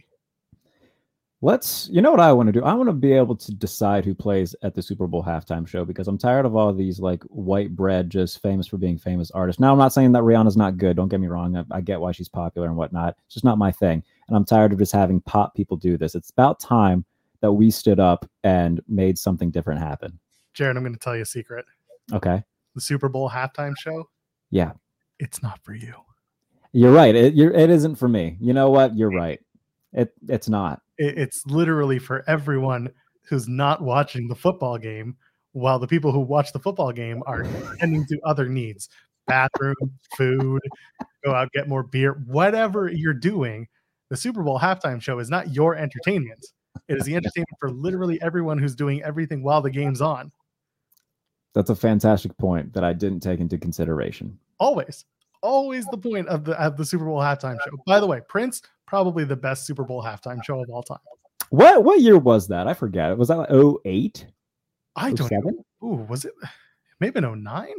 Speaker 1: Let's, you know what I want to do? I want to be able to decide who plays at the Super Bowl halftime show because I'm tired of all these like white bread, just famous for being famous artists. Now, I'm not saying that Rihanna's not good. Don't get me wrong. I, I get why she's popular and whatnot. It's just not my thing. And I'm tired of just having pop people do this. It's about time that we stood up and made something different happen.
Speaker 2: Jared, I'm going to tell you a secret.
Speaker 1: Okay.
Speaker 2: The Super Bowl halftime show?
Speaker 1: Yeah.
Speaker 2: It's not for you.
Speaker 1: You're right. It, you're, it isn't for me. You know what? You're right. It It's not.
Speaker 2: It's literally for everyone who's not watching the football game, while the people who watch the football game are tending to other needs, bathroom, food, go out, get more beer, whatever you're doing. The Super Bowl halftime show is not your entertainment. It is the entertainment for literally everyone who's doing everything while the game's on.
Speaker 1: That's a fantastic point that I didn't take into consideration.
Speaker 2: Always. Always the point of the of the Super Bowl halftime show. By the way, Prince, probably the best Super Bowl halftime show of all time.
Speaker 1: What what year was that? I forget. Was that like oh eight?
Speaker 2: I don't know. Ooh, was it maybe in oh nine?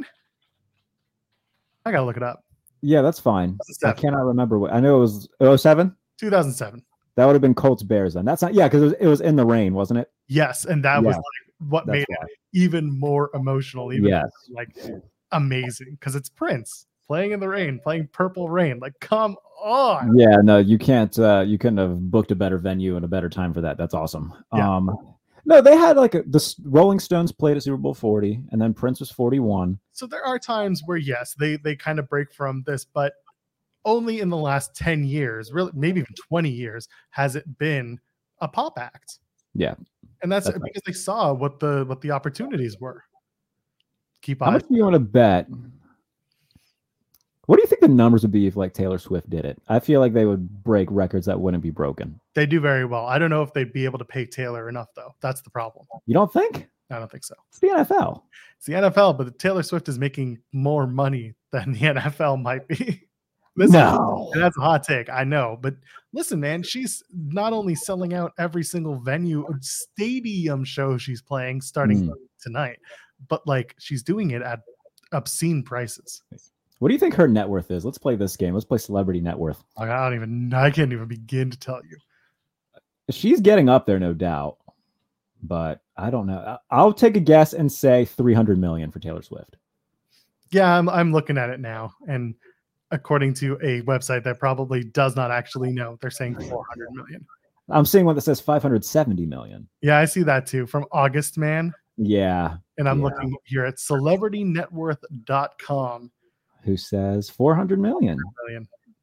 Speaker 2: I gotta look it up.
Speaker 1: Yeah, that's fine. I cannot remember what I know it was oh seven?
Speaker 2: two thousand seven.
Speaker 1: That would have been Colts Bears then. That's not yeah, because it was, it was in the rain, wasn't it?
Speaker 2: Yes, and that yeah, was like what made why. it even more emotional, even
Speaker 1: yes.
Speaker 2: like amazing. Because it's Prince. Playing in the rain, playing Purple Rain. Like, come on.
Speaker 1: Yeah, no, you can't. Uh, you couldn't have booked a better venue and a better time for that. That's awesome. Yeah. Um, no, they had like a, the Rolling Stones played at Super Bowl forty, and then Prince was forty-one.
Speaker 2: So there are times where yes, they they kind of break from this, but only in the last ten years, really, maybe even twenty years, has it been a pop act.
Speaker 1: Yeah,
Speaker 2: and that's, that's because right. they saw what the what the opportunities were. Keep
Speaker 1: on. How much do you want to bet? What do you think the numbers would be if like Taylor Swift did it? I feel like they would break records that wouldn't be broken.
Speaker 2: They do very well. I don't know if they'd be able to pay Taylor enough, though. That's the problem.
Speaker 1: You don't think?
Speaker 2: I don't think so.
Speaker 1: It's the N F L.
Speaker 2: It's the N F L, but Taylor Swift is making more money than the N F L might be. Listen,
Speaker 1: no.
Speaker 2: That's a hot take. I know. But listen, man, she's not only selling out every single venue, stadium show she's playing starting mm. tonight, but like she's doing it at obscene prices.
Speaker 1: What do you think her net worth is? Let's play this game. Let's play celebrity net worth.
Speaker 2: I don't even, I can't even begin to tell you.
Speaker 1: She's getting up there, no doubt. But I don't know. I'll take a guess and say three hundred million for Taylor Swift.
Speaker 2: Yeah, I'm, I'm looking at it now. And according to a website that probably does not actually know, they're saying four hundred million.
Speaker 1: I'm seeing one that says five hundred seventy million.
Speaker 2: Yeah, I see that too. From August Man.
Speaker 1: Yeah.
Speaker 2: And I'm
Speaker 1: yeah.
Speaker 2: looking here at celebrity net worth dot com.
Speaker 1: Who says four hundred million?
Speaker 2: million.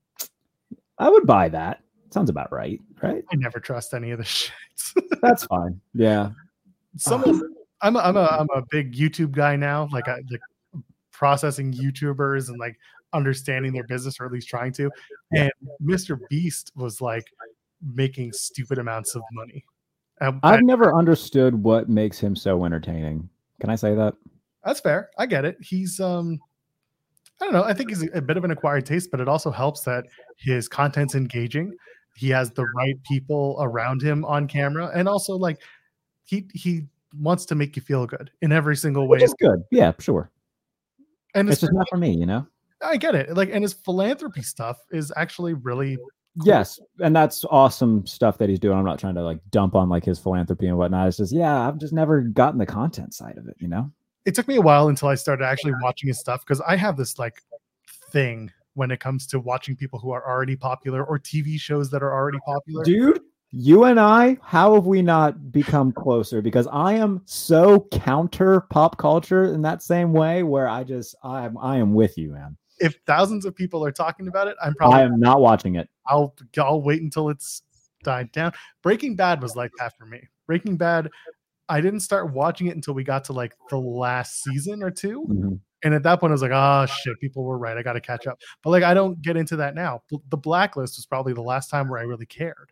Speaker 1: I would buy that. Sounds about right, right?
Speaker 2: I never trust any of the shit.
Speaker 1: That's fine. Yeah.
Speaker 2: Some of, I'm a, I'm a I'm a big YouTube guy now. Like I like processing YouTubers and like understanding their business, or at least trying to. And Mister Beast was like making stupid amounts of money. Um,
Speaker 1: I've
Speaker 2: I,
Speaker 1: never understood what makes him so entertaining. Can I say that?
Speaker 2: that's fair. I get it. He's um I don't know. I think he's a, a bit of an acquired taste, but it also helps that his content's engaging. He has the right people around him on camera, and also like he he wants to make you feel good in every single way.
Speaker 1: Which is good. Yeah, sure.
Speaker 2: And
Speaker 1: it's just not for me, you know.
Speaker 2: I get it. Like, and his philanthropy stuff is actually really cool.
Speaker 1: Yes, and that's awesome stuff that he's doing. I'm not trying to like dump on like his philanthropy and whatnot. It's just, yeah, I've just never gotten the content side of it, you know.
Speaker 2: It took me a while until I started actually watching his stuff, because I have this like thing when it comes to watching people who are already popular or T V shows that are already popular.
Speaker 1: Dude, you and I, how have we not become closer? Because I am so counter pop culture in that same way, where I just I am I am with you, man.
Speaker 2: If thousands of people are talking about it, I'm probably
Speaker 1: I am not watching it.
Speaker 2: I'll I'll wait until it's died down. Breaking Bad was like that for me. Breaking Bad, I didn't start watching it until we got to like the last season or two.
Speaker 1: Mm-hmm.
Speaker 2: And at that point, I was like, oh shit, people were right. I got to catch up. But like, I don't get into that now. The Blacklist was probably the last time where I really cared.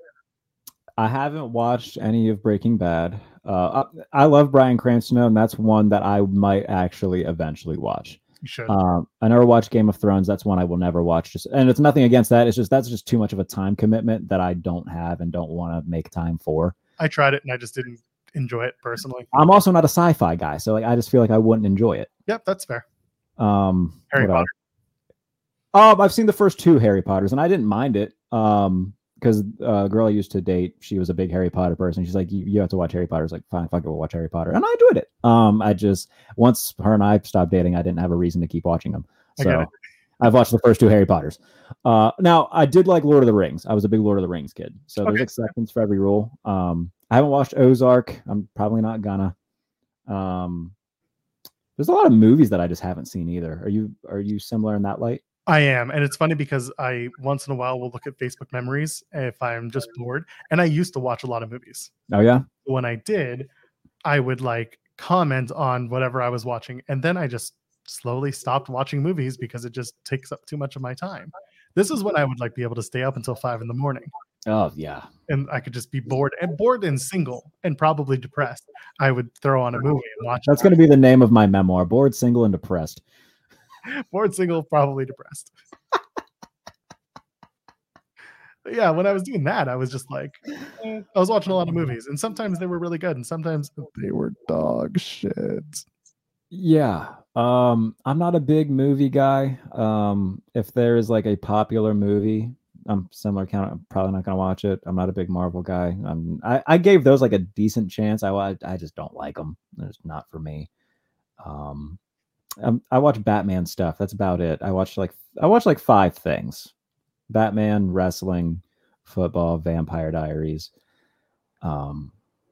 Speaker 1: I haven't watched any of Breaking Bad. Uh, I, I love Bryan Cranston, and that's one that I might actually eventually watch.
Speaker 2: You should.
Speaker 1: Um, I never watched Game of Thrones. That's one I will never watch. Just and it's nothing against that. It's just that's just too much of a time commitment that I don't have and don't want to make time for.
Speaker 2: I tried it and I just didn't enjoy it personally.
Speaker 1: I'm also not a sci-fi guy, so like I just feel like I wouldn't enjoy it.
Speaker 2: Yep, that's fair.
Speaker 1: Um,
Speaker 2: Harry Potter.
Speaker 1: Oh, I've seen the first two Harry Potters, and I didn't mind it. Um, because uh, a girl I used to date, she was a big Harry Potter person. She's like, you, you have to watch Harry Potter. I was like, fine, fuck it, we'll watch Harry Potter. And I enjoyed it. Um, I just, once her and I stopped dating, I didn't have a reason to keep watching them. So I've watched the first two Harry Potters. Uh, now, I did like Lord of the Rings. I was a big Lord of the Rings kid. So
Speaker 2: Okay.
Speaker 1: there's exceptions for every rule. Um, I haven't watched Ozark. I'm probably not gonna. Um, there's a lot of movies that I just haven't seen either. Are you are you similar in that light?
Speaker 2: I am. And it's funny because I once in a while will look at Facebook memories if I'm just bored. And I used to watch a lot of movies.
Speaker 1: Oh, yeah?
Speaker 2: When I did, I would like comment on whatever I was watching. And then I just slowly stopped watching movies because it just takes up too much of my time. This is when I would like be able to stay up until five in the morning.
Speaker 1: Oh, yeah.
Speaker 2: And I could just be bored and bored and single and probably depressed. I would throw on a movie and watch.
Speaker 1: That's going to be the name of my memoir, Bored, Single, and Depressed.
Speaker 2: Bored, single, probably depressed. Yeah, when I was doing that, I was just like, eh, I was watching a lot of movies, and sometimes they were really good, and sometimes they were dog shit.
Speaker 1: Yeah, um, I'm not a big movie guy. Um, if there is like a popular movie, I'm similar kind of I'm probably not gonna watch it. I'm not a big Marvel guy. I'm, I I gave those like a decent chance. I I just don't like them. It's not for me. Um. Um, I watch Batman stuff. That's about it. I watch like I watch like five things: Batman, wrestling, football, Vampire Diaries. Um,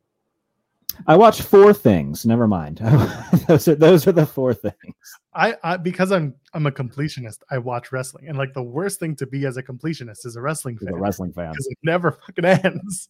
Speaker 1: I watch four things. Never mind. those are those are the four things.
Speaker 2: I, I because I'm I'm a completionist. I watch wrestling, and like the worst thing to be as a completionist is a wrestling fan.
Speaker 1: A wrestling fan
Speaker 2: because it never fucking ends.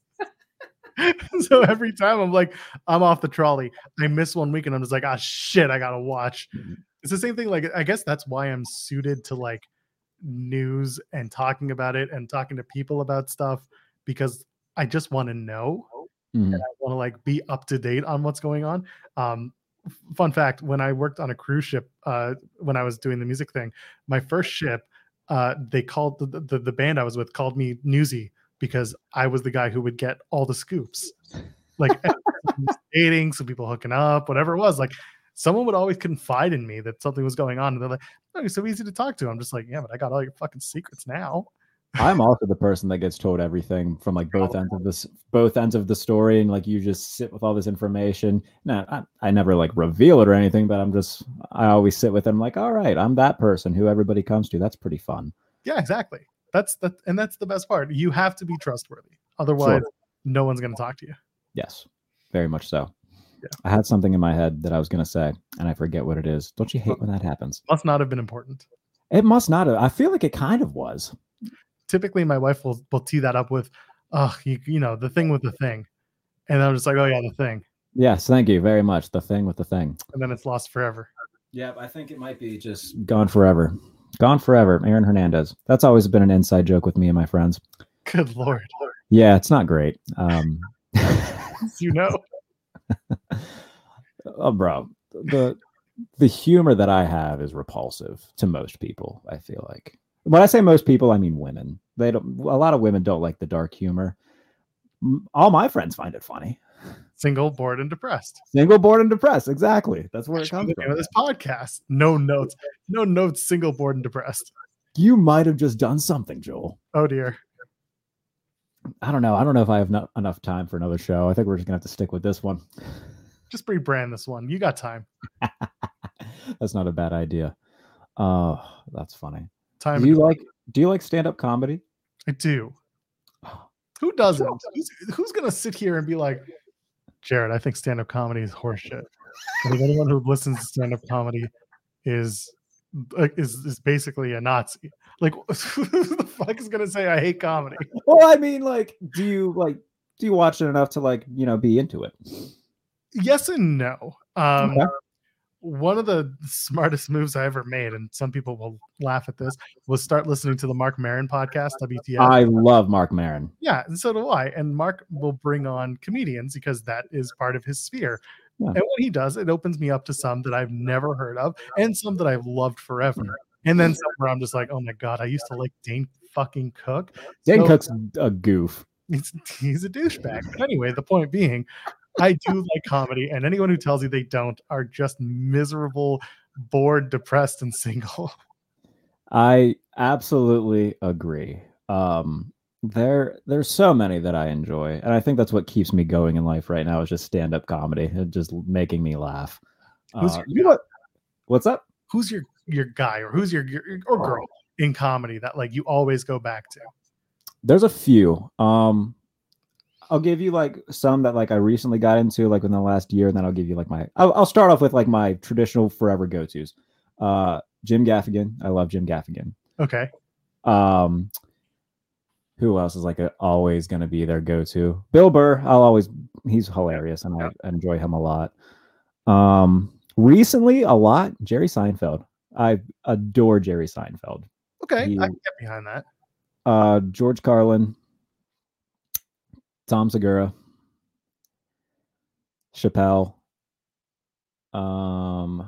Speaker 2: So every time I'm like, I'm off the trolley. I miss one week and I'm just like, ah, shit, I gotta watch. Mm-hmm. It's the same thing. Like, I guess that's why I'm suited to like news and talking about it and talking to people about stuff, because I just want to know mm-hmm. and I want to like be up to date on what's going on. Um, fun fact: when I worked on a cruise ship, uh, when I was doing the music thing, my first ship, uh, they called the, the the band I was with called me Newsy, because I was the guy who would get all the scoops, like dating, some people hooking up, whatever it was. Like someone would always confide in me that something was going on, and they're like, "Oh, you're so easy to talk to." I'm just like, "Yeah, but I got all your fucking secrets now."
Speaker 1: I'm also the person that gets told everything from like both ends of this, both ends of the story, and like you just sit with all this information. No, I, I never like reveal it or anything, but I'm just I always sit with them like, all right, I'm that person who everybody comes to. That's pretty fun.
Speaker 2: Yeah, exactly. That's that, and that's the best part. You have to be trustworthy, otherwise, sure. no one's going to talk to you.
Speaker 1: Yes, very much so.
Speaker 2: Yeah.
Speaker 1: I had something in my head that I was going to say, and I forget what it is. Don't you hate when that happens?
Speaker 2: Must not have been important.
Speaker 1: It must not have. I feel like it kind of was.
Speaker 2: Typically, my wife will will tee that up with, "Oh, you you know, the thing with the thing," and I'm just like, "Oh yeah, the thing."
Speaker 1: Yes, thank you very much. The thing with the thing,
Speaker 2: and then it's lost forever.
Speaker 1: Yeah, I think it might be just gone forever. Gone forever. Aaron Hernandez. That's always been an inside joke with me and my friends.
Speaker 2: Good Lord.
Speaker 1: Yeah, it's not great. Um,
Speaker 2: you know.
Speaker 1: Oh, bro, the the humor that I have is repulsive to most people. I feel like when I say most people, I mean women. They don't. A lot of women don't like the dark humor. All my friends find it funny.
Speaker 2: Single, bored, and depressed.
Speaker 1: Single, bored, and depressed. Exactly. That's where it comes
Speaker 2: the
Speaker 1: from.
Speaker 2: Name of this podcast. No notes. No notes. Single, bored, and depressed.
Speaker 1: You might have just done something, Joel.
Speaker 2: Oh dear.
Speaker 1: I don't know. I don't know if I have not enough time for another show. I think we're just gonna have to stick with this one.
Speaker 2: Just rebrand this one. You got time.
Speaker 1: That's not a bad idea. Oh, that's funny.
Speaker 2: Time.
Speaker 1: Do you like? Do you like stand-up comedy?
Speaker 2: I do. Who doesn't? Who's, who's gonna sit here and be like, Jared, I think stand-up comedy is horseshit. I think anyone who listens to stand-up comedy is is is basically a Nazi. Like, who the fuck is gonna say I hate comedy?
Speaker 1: Well, I mean, like, do you like do you watch it enough to like you know be into it?
Speaker 2: Yes and no. Um,
Speaker 1: okay.
Speaker 2: One of the smartest moves I ever made, and some people will laugh at this, was start listening to the Mark Maron podcast, W T F.
Speaker 1: I love Mark Maron.
Speaker 2: Yeah, and so do I. And Mark will bring on comedians because that is part of his sphere. Yeah. And when he does, it opens me up to some that I've never heard of and some that I've loved forever. And then some where I'm just like, oh my God, I used to like Dane fucking Cook.
Speaker 1: Dane
Speaker 2: so,
Speaker 1: Cook's a goof.
Speaker 2: He's, he's a douchebag. But anyway, the point being, I do like comedy, and anyone who tells you they don't are just miserable, bored, depressed, and single.
Speaker 1: I absolutely agree. Um, there, there's so many that I enjoy, and I think that's what keeps me going in life right now is just stand-up comedy and just making me laugh.
Speaker 2: Who's
Speaker 1: uh,
Speaker 2: your
Speaker 1: you know what? What's up?
Speaker 2: Who's your your guy or who's your, your or girl in comedy that like you always go back to?
Speaker 1: There's a few. Um, I'll give you like some that like I recently got into like in the last year, and then I'll give you like my. I'll, I'll start off with like my traditional forever go-tos. Uh, Jim Gaffigan. I love Jim Gaffigan.
Speaker 2: Okay.
Speaker 1: Um, who else is like a, always going to be their go-to? Bill Burr. I'll always. He's hilarious, and I, I enjoy him a lot. Um, recently, a lot. Jerry Seinfeld. I adore Jerry Seinfeld.
Speaker 2: Okay, he, I can get behind that.
Speaker 1: Uh, George Carlin. Tom Segura, Chappelle, um,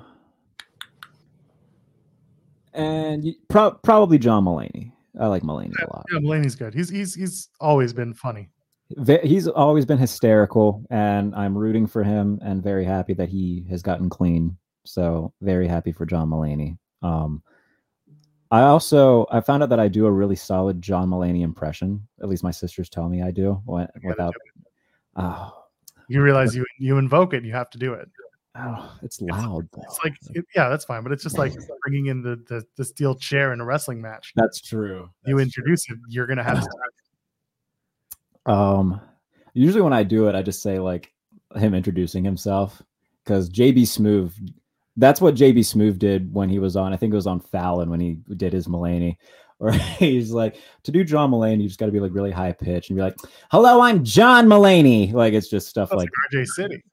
Speaker 1: and pro- probably John Mulaney. I like Mulaney
Speaker 2: yeah,
Speaker 1: a lot.
Speaker 2: Yeah, Mulaney's good. He's he's he's always been funny.
Speaker 1: He's always been hysterical, and I'm rooting for him and very happy that he has gotten clean. So very happy for John Mulaney. Um, I also I found out that I do a really solid John Mulaney impression. At least my sisters tell me I do. Without, oh,
Speaker 2: you realize you you invoke it, and you have to do it.
Speaker 1: Oh, it's loud.
Speaker 2: It's, it's like it, yeah, that's fine, but it's just like bringing in the, the the steel chair in a wrestling match.
Speaker 1: That's true. That's
Speaker 2: you introduce
Speaker 1: true.
Speaker 2: it, you're gonna have
Speaker 1: to. Um, usually when I do it, I just say like him introducing himself because J B Smoove. That's what J B Smoove did when he was on. I think it was on Fallon when he did his Mulaney. Or he's like, to do John Mulaney, you just got to be like really high pitched and be like, "Hello, I'm John Mulaney." Like it's just stuff
Speaker 2: That's
Speaker 1: like
Speaker 2: R J City.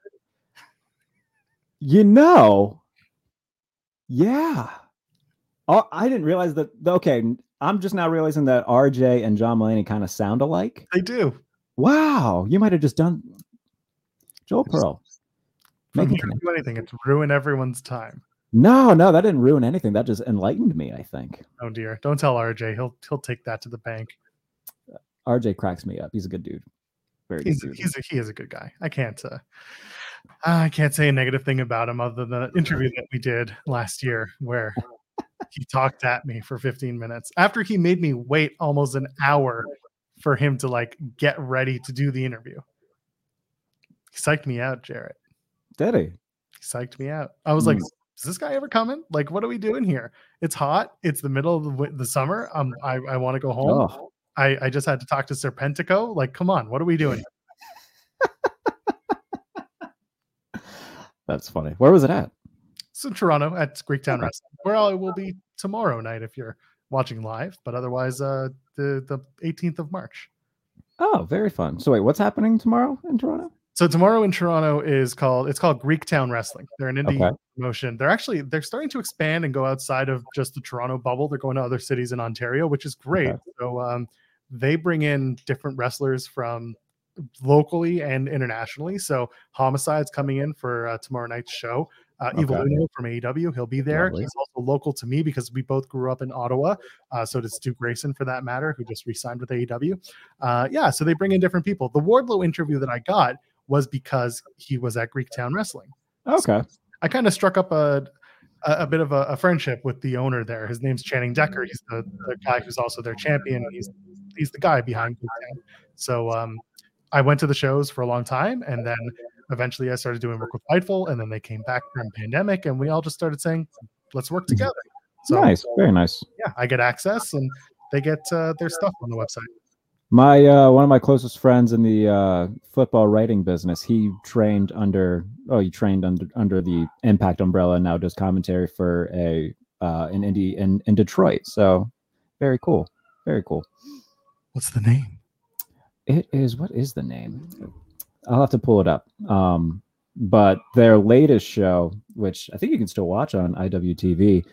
Speaker 1: You know, yeah. Oh, I didn't realize that. Okay, I'm just now realizing that R J and John Mulaney kind of sound alike.
Speaker 2: They do.
Speaker 1: Wow, you might have just done Joel Pearl.
Speaker 2: From here to do anything, it's ruin everyone's time.
Speaker 1: No, no, that didn't ruin anything. That just enlightened me, I think.
Speaker 2: Oh dear, don't tell R J. He'll he'll take that to the bank.
Speaker 1: R J cracks me up. He's a good dude. Very
Speaker 2: he's,
Speaker 1: good dude.
Speaker 2: He's a, he is a good guy. I can't uh, I can't say a negative thing about him other than the interview that we did last year where he talked at me for fifteen minutes after he made me wait almost an hour for him to like get ready to do the interview. He psyched me out, Jarrett.
Speaker 1: Did he?
Speaker 2: He psyched me out. I was mm. like, is this guy ever coming? Like, what are we doing here? It's hot. It's the middle of the, the summer. Um, I, I want to go home. Oh. I, I just had to talk to Serpentico. Like, come on, what are we doing?
Speaker 1: That's funny. Where was it at?
Speaker 2: It's in Toronto at Greektown okay. Wrestling, where I will be tomorrow night if you're watching live. But otherwise, uh, the the eighteenth of March.
Speaker 1: Oh, very fun. So wait, what's happening tomorrow in Toronto?
Speaker 2: So tomorrow in Toronto is called it's called Greektown Wrestling. They're an indie
Speaker 1: Okay.
Speaker 2: promotion. They're actually they're starting to expand and go outside of just the Toronto bubble. They're going to other cities in Ontario, which is great.
Speaker 1: Okay.
Speaker 2: So um, they bring in different wrestlers from locally and internationally. So Homicide's coming in for uh, tomorrow night's show. Uh,
Speaker 1: Okay.
Speaker 2: Evil Uno from A E W, he'll be there.
Speaker 1: Lovely.
Speaker 2: He's also local to me because we both grew up in Ottawa. Uh, so does Stu Grayson, for that matter, who just re-signed with A E W. Uh, yeah, so they bring in different people. The Wardlow interview that I got was because he was at Greektown Wrestling.
Speaker 1: Okay.
Speaker 2: So I kind of struck up a a, a bit of a, a friendship with the owner there. His name's Channing Decker. He's the, the guy who's also their champion. He's he's the guy behind Greektown. So um, I went to the shows for a long time, and then eventually I started doing work with Fightful, and then they came back during the pandemic, and we all just started saying, let's work together. So
Speaker 1: Nice. Very nice.
Speaker 2: yeah, I get access, and they get uh, their stuff on the website.
Speaker 1: My uh, one of my closest friends in the uh, football writing business, he trained under oh he trained under under the Impact umbrella and now does commentary for a uh, an indie in, in Detroit. So very cool. Very cool.
Speaker 2: What's the name?
Speaker 1: It is what is the name? I'll have to pull it up. Um, but their latest show, which I think you can still watch on I W T V,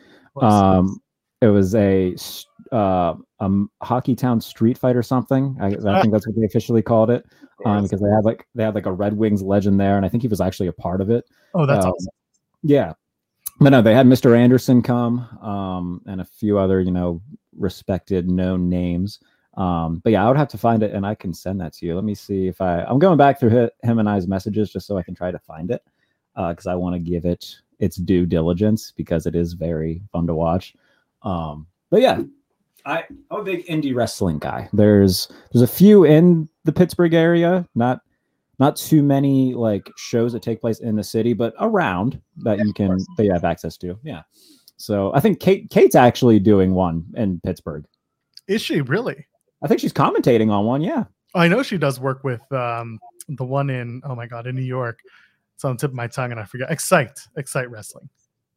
Speaker 1: um, it was a uh, um Hockey Town Street Fight or something. I, I think that's what they officially called it, um, because they had like they had like a Red Wings legend there, and I think he was actually a part of it.
Speaker 2: Oh, that's
Speaker 1: um,
Speaker 2: awesome.
Speaker 1: Yeah, but no, they had Mister Anderson come, um, and a few other you know respected known names. Um, but yeah, I would have to find it, and I can send that to you. Let me see if I. I'm going back through him and I's messages just so I can try to find it, because uh, I want to give it its due diligence because it is very fun to watch. Um, but yeah, I, I'm a big indie wrestling guy. There's there's a few in the Pittsburgh area, not not too many like shows that take place in the city, but around that you can that you have access to. Yeah. So I think Kate Kate's actually doing one in Pittsburgh.
Speaker 2: Is she really?
Speaker 1: I think she's commentating on one. Yeah.
Speaker 2: I know she does work with um, the one in, oh my God, in New York. It's on the tip of my tongue and I forget. Excite, Excite Wrestling.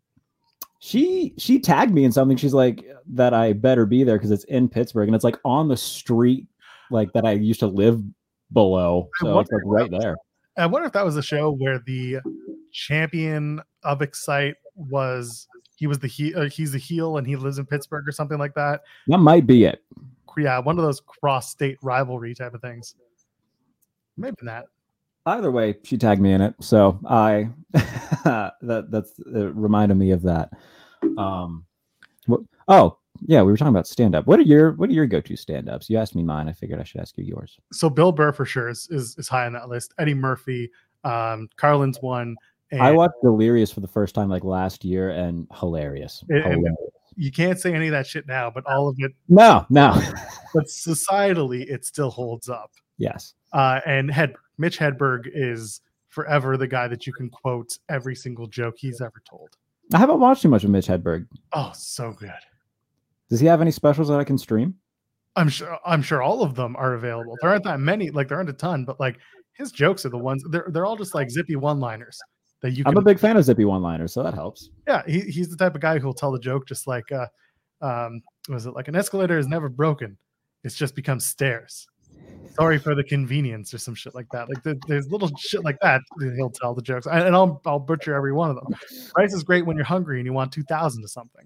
Speaker 1: She she tagged me in something. She's like, that I better be there because it's in Pittsburgh and it's like on the street like that I used to live below. So it's like right there.
Speaker 2: I wonder if that was a show where the champion of Excite was, he was the he, uh, he's the heel and he lives in Pittsburgh or something like that.
Speaker 1: That might be it.
Speaker 2: Yeah, one of those cross-state rivalry type of things. Maybe that.
Speaker 1: Either way, she tagged me in it, so I that that's it reminded me of that. Um, what, oh yeah, we were talking about stand-up. What are your what are your go-to stand-ups? You asked me mine. I figured I should ask you yours.
Speaker 2: So Bill Burr for sure is is, is high on that list. Eddie Murphy, um, Carlin's one. And
Speaker 1: I watched Delirious for the first time like last year, and hilarious.
Speaker 2: It,
Speaker 1: hilarious.
Speaker 2: And you can't say any of that shit now, but all of it.
Speaker 1: No, no.
Speaker 2: But societally, it still holds up.
Speaker 1: Yes.
Speaker 2: Uh, and Hedberg, Mitch Hedberg is forever the guy that you can quote every single joke he's ever told.
Speaker 1: I haven't watched too much of Mitch Hedberg.
Speaker 2: Oh, so good.
Speaker 1: Does he have any specials that I can stream?
Speaker 2: I'm sure. I'm sure all of them are available. There aren't that many. Like there aren't a ton, but like his jokes are the ones. They're they're all just like zippy one-liners that you. Can,
Speaker 1: I'm a big fan of zippy one-liners, so that helps.
Speaker 2: Yeah, he, he's the type of guy who'll tell the joke just like, uh, um, was it like an escalator is never broken, it's just become stairs. Sorry for the convenience or some shit like that. Like there, there's little shit like that he'll tell the jokes, and I'll I'll butcher every one of them. Rice is great when you're hungry and you want two thousand to something.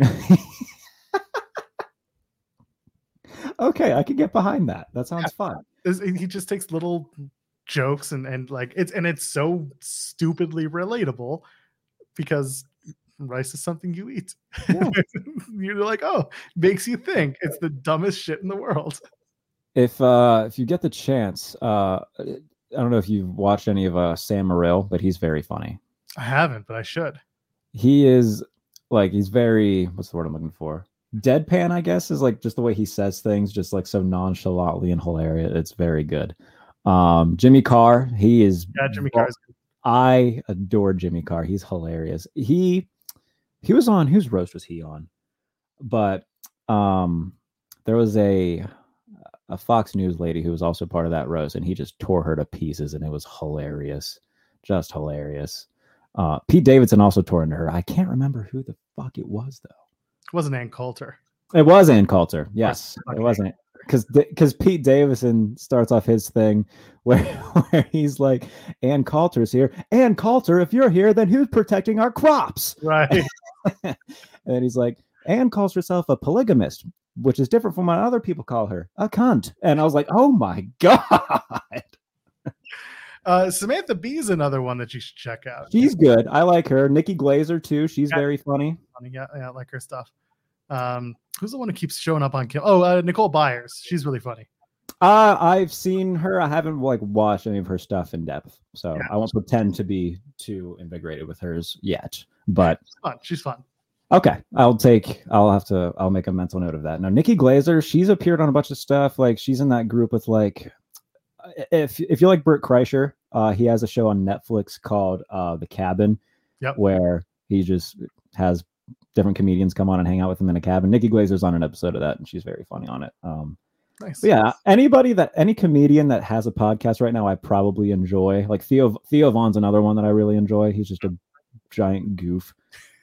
Speaker 1: Okay, I can get behind that. That sounds yeah. fun.
Speaker 2: He just takes little jokes and and like it's and it's so stupidly relatable because rice is something you eat. Yeah. You're like, oh, makes you think. It's the dumbest shit in the world.
Speaker 1: If uh if you get the chance, uh I don't know if you've watched any of uh Sam Morril, but he's very funny.
Speaker 2: I haven't, but I should. He
Speaker 1: is like he's very what's the word I'm looking for? Deadpan, I guess, is like just the way he says things, just like so nonchalantly and hilarious. It's very good. Um, Jimmy Carr, he is.
Speaker 2: Yeah, Jimmy Carr is good.
Speaker 1: I adore Jimmy Carr. He's hilarious. He he was on whose roast was he on? But um, there was a a Fox News lady who was also part of that roast, and he just tore her to pieces, and it was hilarious, just hilarious. Uh, Pete Davidson also tore into her. I can't remember who the fuck it was though.
Speaker 2: It wasn't Ann Coulter.
Speaker 1: It was Ann Coulter. Yes,
Speaker 2: okay.
Speaker 1: It wasn't. because because Pete Davidson starts off his thing where where he's like, Ann Coulter's here. Ann Coulter, if you're here, then who's protecting our crops?
Speaker 2: Right.
Speaker 1: And he's like, Ann calls herself a polygamist, which is different from what other people call her, a cunt. And I was like, oh my God.
Speaker 2: Uh, Samantha Bee is another one that you should check out.
Speaker 1: She's good. I like her. Nikki Glazer too. She's yeah. very funny.
Speaker 2: Yeah, yeah, I like her stuff. Um, who's the one who keeps showing up on Kim? Oh, uh, Nicole Byers. She's really funny.
Speaker 1: Uh, I've seen her. I haven't like watched any of her stuff in depth, so yeah. I won't pretend to be too invigorated with hers yet. But
Speaker 2: she's fun. She's fun.
Speaker 1: Okay, I'll take. I'll have to. I'll make a mental note of that. Now, Nikki Glazer, she's appeared on a bunch of stuff. Like she's in that group with like, if if you like Bert Kreischer, uh, he has a show on Netflix called uh, The Cabin,
Speaker 2: yep.
Speaker 1: where he just has different comedians come on and hang out with him in a cabin. Nikki Glazer's on an episode of that, and she's very funny on it. Um,
Speaker 2: nice.
Speaker 1: Yeah, anybody that any comedian that has a podcast right now, I probably enjoy. Like Theo Theo Vaughn's another one that I really enjoy. He's just a giant goof.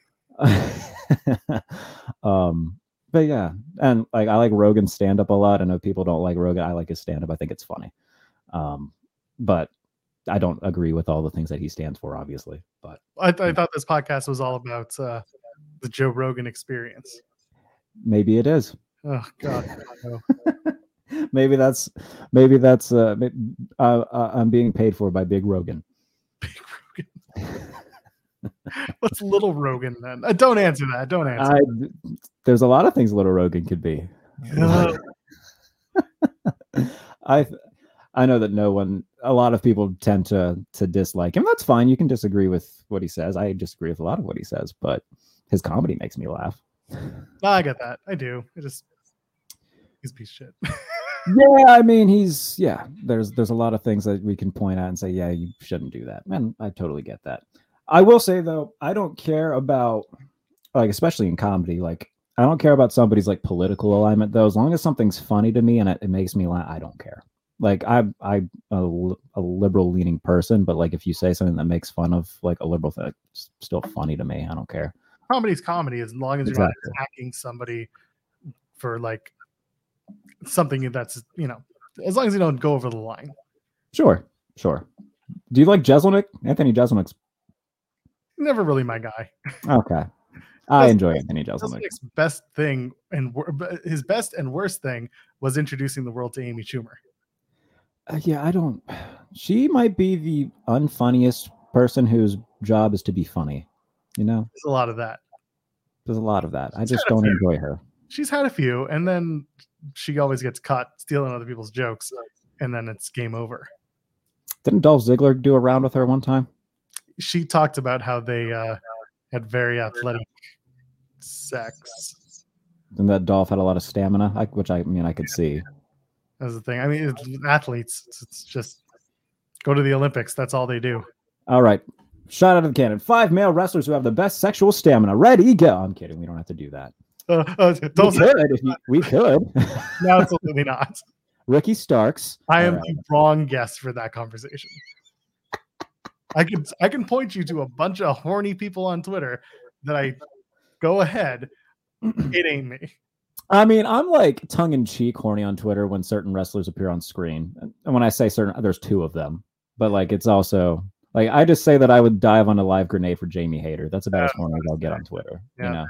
Speaker 1: um, but yeah, and like I like Rogan's stand up a lot. I know people don't like Rogan. I like his stand up. I think it's funny. Um, but I don't agree with all the things that he stands for, obviously. But
Speaker 2: I, th- I thought this podcast was all about uh, the Joe Rogan experience.
Speaker 1: Maybe it is.
Speaker 2: Oh God. No.
Speaker 1: maybe that's maybe that's uh, uh, uh, I'm being paid for by Big Rogan.
Speaker 2: Big Rogan. What's Little Rogan then? Uh, don't answer that. Don't answer.
Speaker 1: I, there's a lot of things Little Rogan could be. I I know that no one, a lot of people tend to to dislike him. That's fine. You can disagree with what he says. I disagree with a lot of what he says, but his comedy makes me laugh.
Speaker 2: No, I get that. I do. I just he's a piece of shit.
Speaker 1: Yeah, I mean, he's yeah. There's there's a lot of things that we can point out and say, yeah, you shouldn't do that. And I totally get that. I will say though, I don't care about like, especially in comedy, like I don't care about somebody's like political alignment though. As long as something's funny to me and it, it makes me laugh, I don't care. Like I'm I'm a, a liberal leaning person, but like if you say something that makes fun of like a liberal thing, it's still funny to me. I don't care.
Speaker 2: Comedy's comedy as long as you're exactly. not attacking somebody for like something that's, you know, as long as you don't go over the line.
Speaker 1: Sure, sure. Do you like Jeselnik? Anthony Jeselnik's
Speaker 2: never really my guy.
Speaker 1: Okay. I enjoy Anthony Jeselnik.
Speaker 2: Jeselnik's best thing and his best and worst thing was introducing the world to Amy Schumer.
Speaker 1: Uh, yeah, I don't. She might be the unfunniest person whose job is to be funny. You know,
Speaker 2: there's a lot of that.
Speaker 1: There's a lot of that. I just don't enjoy her.
Speaker 2: She's had a few, and then she always gets caught stealing other people's jokes, and then it's game over.
Speaker 1: Didn't Dolph Ziggler do a round with her one time?
Speaker 2: She talked about how they uh, had very athletic sex,
Speaker 1: and that Dolph had a lot of stamina, I, which I mean I could see.
Speaker 2: That's the thing. I mean, it's athletes, it's, it's just go to the Olympics. That's all they do.
Speaker 1: All right. Shot out of the cannon. Five male wrestlers who have the best sexual stamina. Ready, go. I'm kidding. We don't have to do that.
Speaker 2: Uh, uh,
Speaker 1: we could. If you, we could.
Speaker 2: No, absolutely not.
Speaker 1: Ricky Starks.
Speaker 2: I am right. the wrong guest for that conversation. I can I can point you to a bunch of horny people on Twitter that I go ahead. It ain't me.
Speaker 1: I mean, I'm like tongue-in-cheek horny on Twitter when certain wrestlers appear on screen. And when I say certain, there's two of them. But like, it's also like I just say that I would dive on a live grenade for Jamie Hayter. That's about uh, as horny as I'll get on Twitter. Yeah, you know?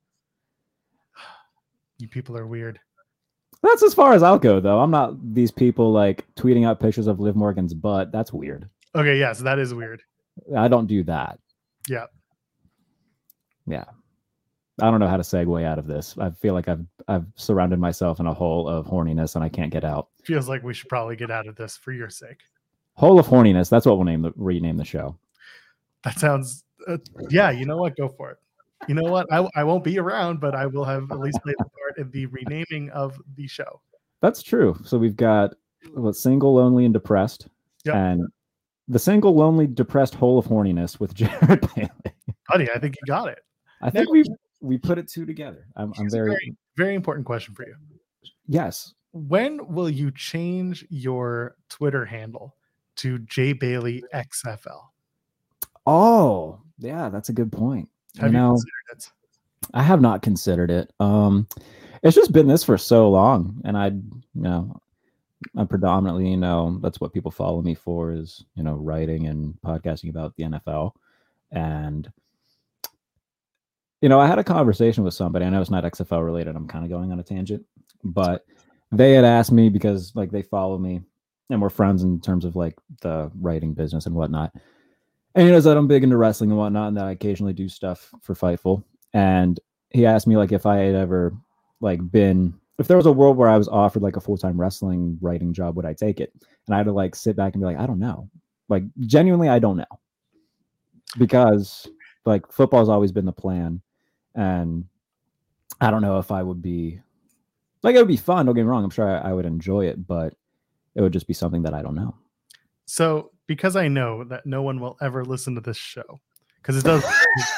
Speaker 2: You people are weird.
Speaker 1: That's as far as I'll go, though. I'm not these people like tweeting out pictures of Liv Morgan's butt. That's weird.
Speaker 2: Okay, yes, that is weird.
Speaker 1: I don't do that.
Speaker 2: Yeah.
Speaker 1: Yeah. I don't know how to segue out of this. I feel like I've I've surrounded myself in a hole of horniness and I can't get out.
Speaker 2: Feels like we should probably get out of this for your sake.
Speaker 1: Hole of horniness. That's what we'll name the rename the show.
Speaker 2: That sounds. Uh, yeah, you know what? Go for it. You know what? I I won't be around, but I will have at least played a part in the renaming of the show.
Speaker 1: That's true. So we've got what single, lonely, and depressed,
Speaker 2: yep.
Speaker 1: and the single, lonely, depressed hole of horniness with Jared Bailey.
Speaker 2: Buddy, I think you got it.
Speaker 1: I think we we put it two together. I'm, I'm very,
Speaker 2: very very important question for you.
Speaker 1: Yes.
Speaker 2: When will you change your Twitter handle to J Bailey X F L?
Speaker 1: Oh, yeah, that's a good point.
Speaker 2: Have
Speaker 1: you,
Speaker 2: you
Speaker 1: know,
Speaker 2: considered it?
Speaker 1: I have not considered it. Um, it's just been this for so long, and I, you know, I'm predominantly, you know, that's what people follow me for is, you know, writing and podcasting about the N F L. And, you know, I had a conversation with somebody. I know it's not X F L related. I'm kind of going on a tangent, but they had asked me because like they follow me and we're friends in terms of like the writing business and whatnot. And he knows that I'm big into wrestling and whatnot, and that I occasionally do stuff for Fightful. And he asked me like if I had ever like been, if there was a world where I was offered like a full-time wrestling writing job, would I take it? And I had to like sit back and be like, I don't know. Like genuinely, I don't know. Because like football's always been the plan. And I don't know if I would be like, it would be fun. Don't get me wrong. I'm sure I, I would enjoy it, but it would just be something that I don't know.
Speaker 2: So because I know that no one will ever listen to this show, because it does.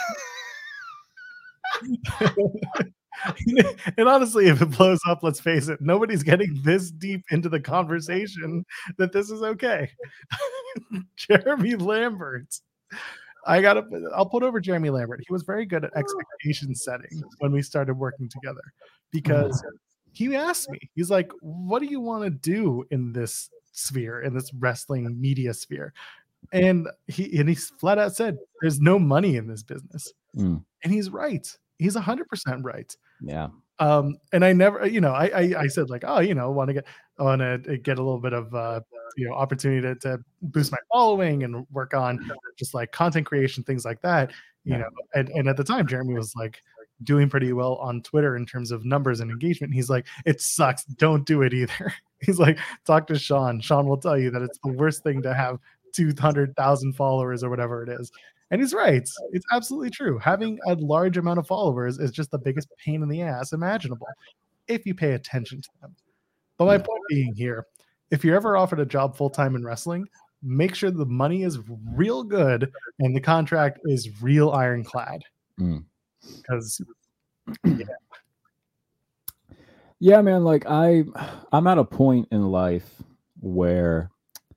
Speaker 2: And honestly, if it blows up, let's face it, nobody's getting this deep into the conversation that this is okay. Jeremy Lambert. I gotta I'll put over Jeremy Lambert. He was very good at expectation setting when we started working together, because he asked me, he's like, what do you want to do in this sphere, in this wrestling media sphere? And he and he flat out said, there's no money in this business. Mm. And he's right. He's a hundred percent right.
Speaker 1: Yeah.
Speaker 2: Um, and I never, you know, I, I, I said like, oh, you know, want to get, I want to get a little bit of, uh, you know, opportunity to, to boost my following and work on just like content creation, things like that, you yeah. know, and, and at the time, Jeremy was like doing pretty well on Twitter in terms of numbers and engagement. He's like, it sucks. Don't do it either. He's like, talk to Sean. Sean will tell you that it's the worst thing to have two hundred thousand followers or whatever it is. And he's right. It's absolutely true. Having a large amount of followers is just the biggest pain in the ass imaginable if you pay attention to them. But my point being here, if you're ever offered a job full-time in wrestling, make sure the money is real good and the contract is real ironclad. Because mm. yeah.
Speaker 1: yeah, man, like I I'm at a point in life where,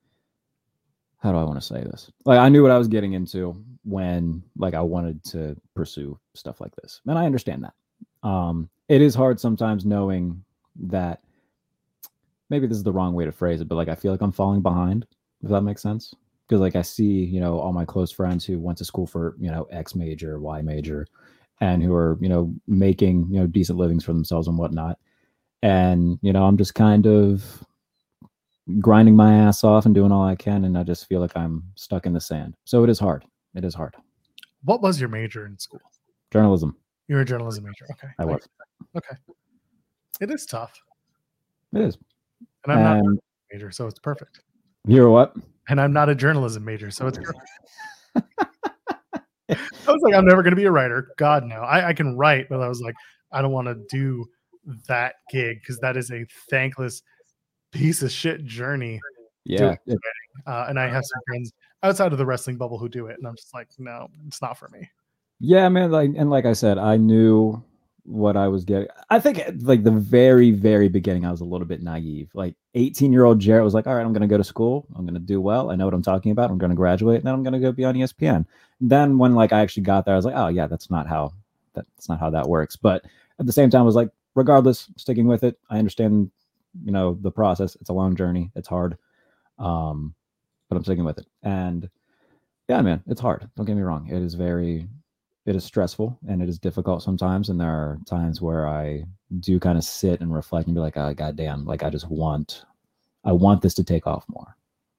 Speaker 1: how do I want to say this? Like I knew what I was getting into when like I wanted to pursue stuff like this. And I understand that. Um, it is hard sometimes knowing that maybe this is the wrong way to phrase it, but like I feel like I'm falling behind, if that makes sense. Because like I see, you know, all my close friends who went to school for, you know, X major, Y major, and who are, you know, making, you know, decent livings for themselves and whatnot. And, you know, I'm just kind of grinding my ass off and doing all I can. And I just feel like I'm stuck in the sand. So it is hard. It is hard.
Speaker 2: What was your major in school?
Speaker 1: Journalism.
Speaker 2: You're a journalism major. Okay.
Speaker 1: I was.
Speaker 2: Okay. It is tough.
Speaker 1: It is.
Speaker 2: And I'm and not a major, so it's perfect.
Speaker 1: You're what?
Speaker 2: And I'm not a journalism major, so it's perfect. I was like, I'm never going to be a writer. God, no. I, I can write, but I was like, I don't want to do that gig because that is a thankless piece of shit journey.
Speaker 1: Yeah.
Speaker 2: Uh, and I have some friends outside of the wrestling bubble who do it. And I'm just like, no, it's not for me.
Speaker 1: Yeah, man. Like, and like I said, I knew what I was getting. I think like the very, very beginning, I was a little bit naive. Like eighteen year old Jarrett was like, all right, I'm going to go to school. I'm going to do well. I know what I'm talking about. I'm going to graduate. And then I'm going to go be on E S P N. Then when like I actually got there, I was like, oh yeah, that's not how that's not how that works. But at the same time, I was like, regardless, sticking with it. I understand, you know, the process. It's a long journey. It's hard. Um, but I'm sticking with it. And yeah, man, it's hard. Don't get me wrong. It is very, it is stressful and it is difficult sometimes. And there are times where I do kind of sit and reflect and be like, oh, goddamn, like I just want, I want this to take off more.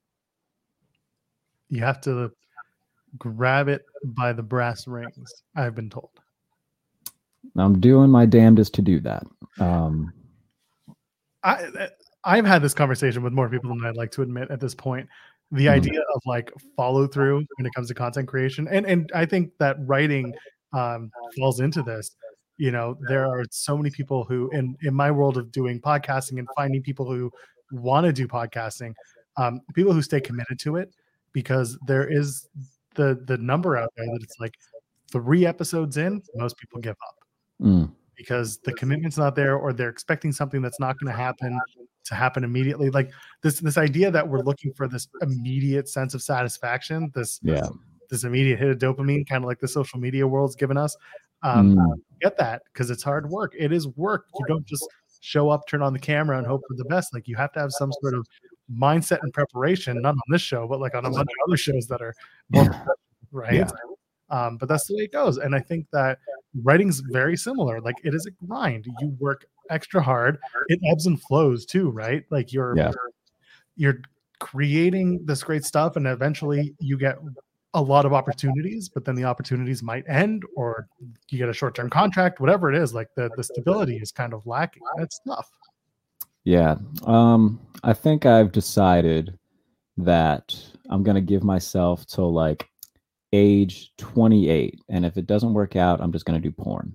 Speaker 2: You have to grab it by the brass rings, I've been told.
Speaker 1: I'm doing my damnedest to do that. Um,
Speaker 2: I, I've had this conversation with more people than I'd like to admit at this point. The mm-hmm. idea of like follow through when it comes to content creation. And, and I think that writing um, falls into this. You know, there are so many people who in, in my world of doing podcasting and finding people who want to do podcasting, um, people who stay committed to it, because there is the, the number out there that it's like three episodes in, most people give up.
Speaker 1: Mm.
Speaker 2: Because the commitment's not there, or they're expecting something that's not going to happen to happen immediately. Like this, this idea that we're looking for this immediate sense of satisfaction, this,
Speaker 1: yeah.
Speaker 2: this immediate hit of dopamine, kind of like the social media world's given us. Um,
Speaker 1: Mm.
Speaker 2: Get that, because it's hard work. It is work. You don't just show up, turn on the camera, and hope for the best. Like, you have to have some sort of mindset and preparation, not on this show, but like on a bunch of other shows that are more right.
Speaker 1: Yeah.
Speaker 2: Um, but that's the way it goes. And I think that writing's very similar. Like, it is a grind. You work extra hard. It ebbs and flows too, right? Like, you're
Speaker 1: Yeah.
Speaker 2: you're creating this great stuff, and eventually you get a lot of opportunities, but then the opportunities might end, or you get a short-term contract, whatever it is. Like, the, the stability is kind of lacking. That's tough.
Speaker 1: Yeah. Um, I think I've decided that I'm going to give myself till like age twenty-eight. And if it doesn't work out, I'm just going to do porn.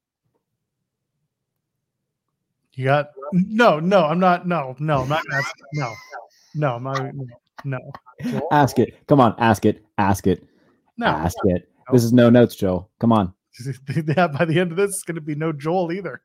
Speaker 2: You got, no, no, I'm not, no, no, I'm not gonna ask, no, no, I'm not, no, no.
Speaker 1: Ask it. Come on. Ask it. Ask it.
Speaker 2: No.
Speaker 1: Ask it. This is no notes, Joel. Come on.
Speaker 2: Yeah, by the end of this, it's going to be no Joel either.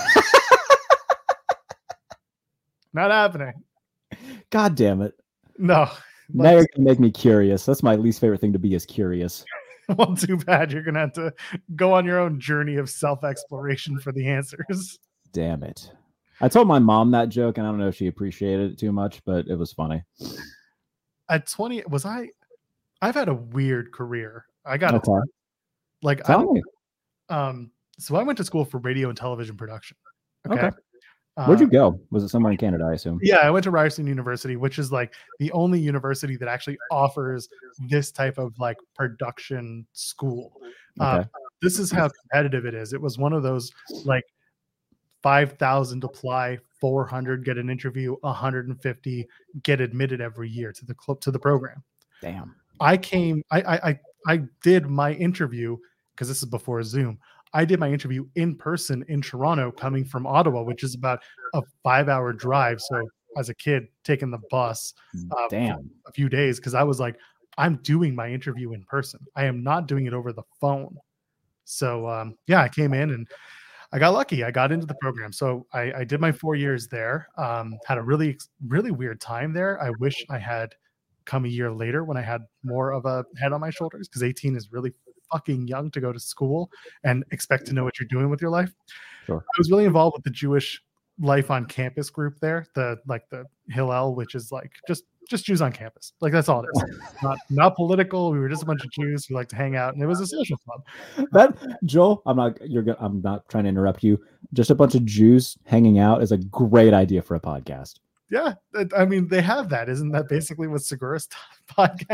Speaker 2: Not happening.
Speaker 1: God damn it.
Speaker 2: No.
Speaker 1: Now you're gonna make me curious. That's my least favorite thing to be, is curious.
Speaker 2: Well, too bad. You're gonna have to go on your own journey of self-exploration for the answers.
Speaker 1: Damn it. I told my mom that joke, and I don't know if she appreciated it too much, but it was funny.
Speaker 2: At twenty, was I I've had a weird career. I got
Speaker 1: Okay.
Speaker 2: it. Like,
Speaker 1: Tell
Speaker 2: I
Speaker 1: me.
Speaker 2: um so I went to school for radio and television production.
Speaker 1: Okay.
Speaker 2: Okay.
Speaker 1: Where'd you
Speaker 2: Uh,
Speaker 1: go? Was it somewhere in Canada, I assume?
Speaker 2: Yeah, I went to Ryerson University, which is like the only university that actually offers this type of like production school. Uh,
Speaker 1: Okay.
Speaker 2: this is how competitive it is. It was one of those like five thousand apply, four hundred get an interview, one hundred fifty get admitted every year to the club, to the program.
Speaker 1: Damn.
Speaker 2: I came, I, I, I, I did my interview, because this is before Zoom. I did my interview in person in Toronto, coming from Ottawa, which is about a five hour drive. So as a kid, taking the bus uh,
Speaker 1: Damn.
Speaker 2: a few days, because I was like, I'm doing my interview in person. I am not doing it over the phone. So um, yeah, I came in and I got lucky. I got into the program. So I, I did my four years there. Um, had a really, really weird time there. I wish I had come a year later when I had more of a head on my shoulders, because eighteen is really fucking young to go to school and expect to know what you're doing with your life.
Speaker 1: Sure.
Speaker 2: I was really involved with the Jewish Life on Campus group there, the like the Hillel, which is like just just Jews on campus. Like, that's all it is. Not not political. We were just a bunch of Jews who like to hang out, and it was a social club.
Speaker 1: That Joel, I'm not you're gonna I'm not trying to interrupt you. Just a bunch of Jews hanging out is a great idea for a podcast.
Speaker 2: Yeah, I mean, they have that. Isn't that basically what Segura's podcast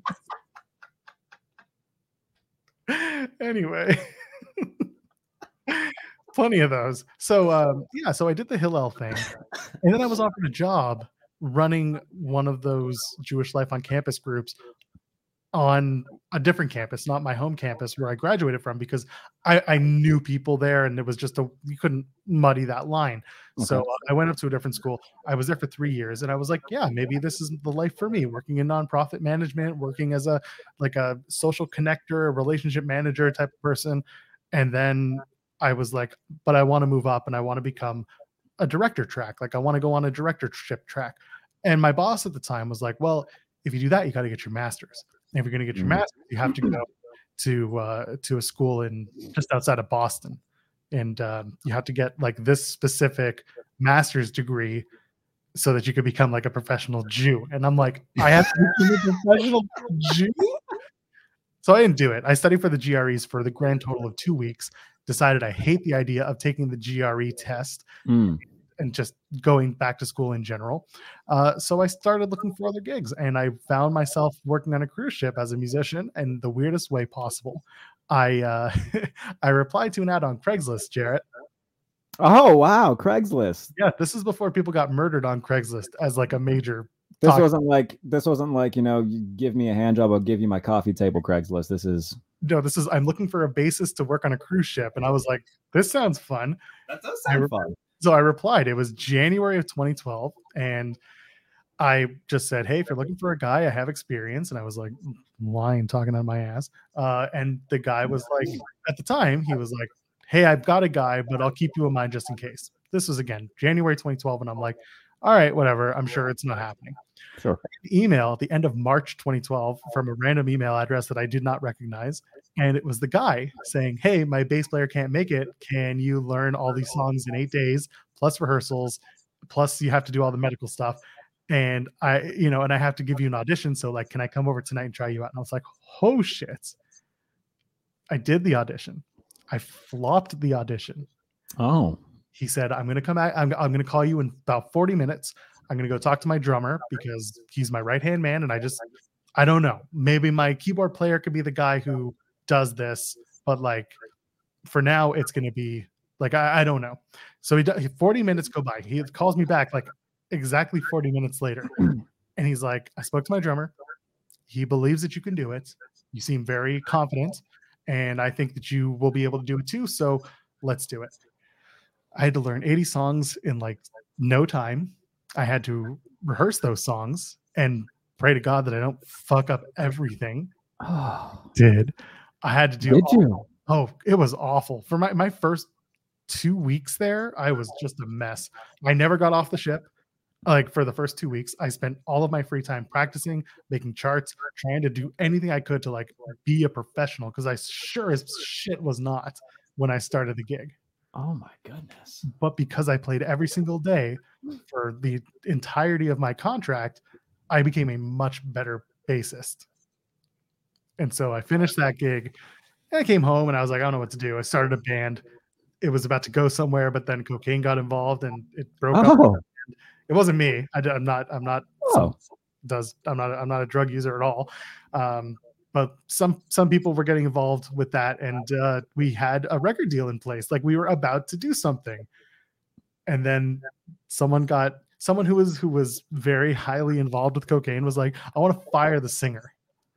Speaker 2: is? Anyway, plenty of those. So um, yeah, so I did the Hillel thing, and then I was offered a job running one of those Jewish Life on Campus groups on a different campus, not my home campus where I graduated from, because I, I knew people there, and it was just a, you couldn't muddy that line. Okay. So uh, I went up to a different school. I was there for three years, and I was like, yeah, maybe this is the life for me, working in nonprofit management, working as a, like a social connector, a relationship manager type of person. And then I was like, but I want to move up, and I want to become a director track. Like, I want to go on a directorship track. And my boss at the time was like, well, if you do that, you got to get your master's. And if you're going to get your master's, you have to go to uh, to a school in just outside of Boston, and um, you have to get like this specific master's degree so that you could become like a professional Jew. And I'm like, I have to become a professional Jew? So I didn't do it. I studied for the G R Es for the grand total of two weeks. Decided I hate the idea of taking the G R E test.
Speaker 1: Mm.
Speaker 2: And just going back to school in general. Uh, so I started looking for other gigs, and I found myself working on a cruise ship as a musician in the weirdest way possible. I uh, I replied to an ad on Craigslist, Jarrett.
Speaker 1: Oh, wow. Craigslist.
Speaker 2: Yeah, this is before people got murdered on Craigslist as like a major.
Speaker 1: This
Speaker 2: talk.
Speaker 1: wasn't like, this wasn't like, you know, you give me a hand job, I'll give you my coffee table Craigslist. This is.
Speaker 2: No, this is, I'm looking for a bassist to work on a cruise ship. And I was like, this sounds fun.
Speaker 1: That does sound
Speaker 2: re-
Speaker 1: fun.
Speaker 2: So I replied. It was January of twenty twelve, and I just said, hey, if you're looking for a guy, I have experience. And I was like, lying, talking on my ass. Uh, and the guy was like, at the time, he was like, hey, I've got a guy, but I'll keep you in mind just in case. This was, again, January twenty twelve, and I'm like, all right, whatever. I'm sure it's not happening.
Speaker 1: Sure.
Speaker 2: Email at the end of March twenty twelve from a random email address that I did not recognize. And it was the guy saying, hey, my bass player can't make it. Can you learn all these songs in eight days plus rehearsals, plus you have to do all the medical stuff. And I, you know, and I have to give you an audition. So like, can I come over tonight and try you out? And I was like, oh shit. I did the audition. I flopped the audition.
Speaker 1: Oh.
Speaker 2: He said, I'm going to come out. I'm, I'm going to call you in about forty minutes. I'm going to go talk to my drummer because he's my right-hand man. And I just, I don't know. Maybe my keyboard player could be the guy who does this, but like for now it's going to be like, I, I don't know. So he does, forty minutes go by. He calls me back like exactly forty minutes later. And he's like, I spoke to my drummer. He believes that you can do it. You seem very confident. And I think that you will be able to do it too. So let's do it. I had to learn eighty songs in like no time. I had to rehearse those songs and pray to God that I don't fuck up everything.
Speaker 1: Oh.
Speaker 2: Did. I had to do.
Speaker 1: Did
Speaker 2: all,
Speaker 1: you?
Speaker 2: Oh, it was awful. For my, my first two weeks there, I was just a mess. I never got off the ship. Like for the first two weeks, I spent all of my free time practicing, making charts, trying to do anything I could to like be a professional. Cause I sure as shit was not when I started the gig.
Speaker 1: Oh my goodness.
Speaker 2: But because I played every single day for the entirety of my contract, I became a much better bassist. And so I finished that gig and I came home and I was like, I don't know what to do. I started a band. It was about to go somewhere, but then cocaine got involved and it broke
Speaker 1: oh.
Speaker 2: up. It wasn't me. I, I'm not, I'm not,
Speaker 1: Oh.
Speaker 2: does, I'm not, I'm not a drug user at all. Um, But some some people were getting involved with that, and uh, we had a record deal in place. Like we were about to do something, and then someone got someone who was who was very highly involved with cocaine was like, "I want to fire the singer."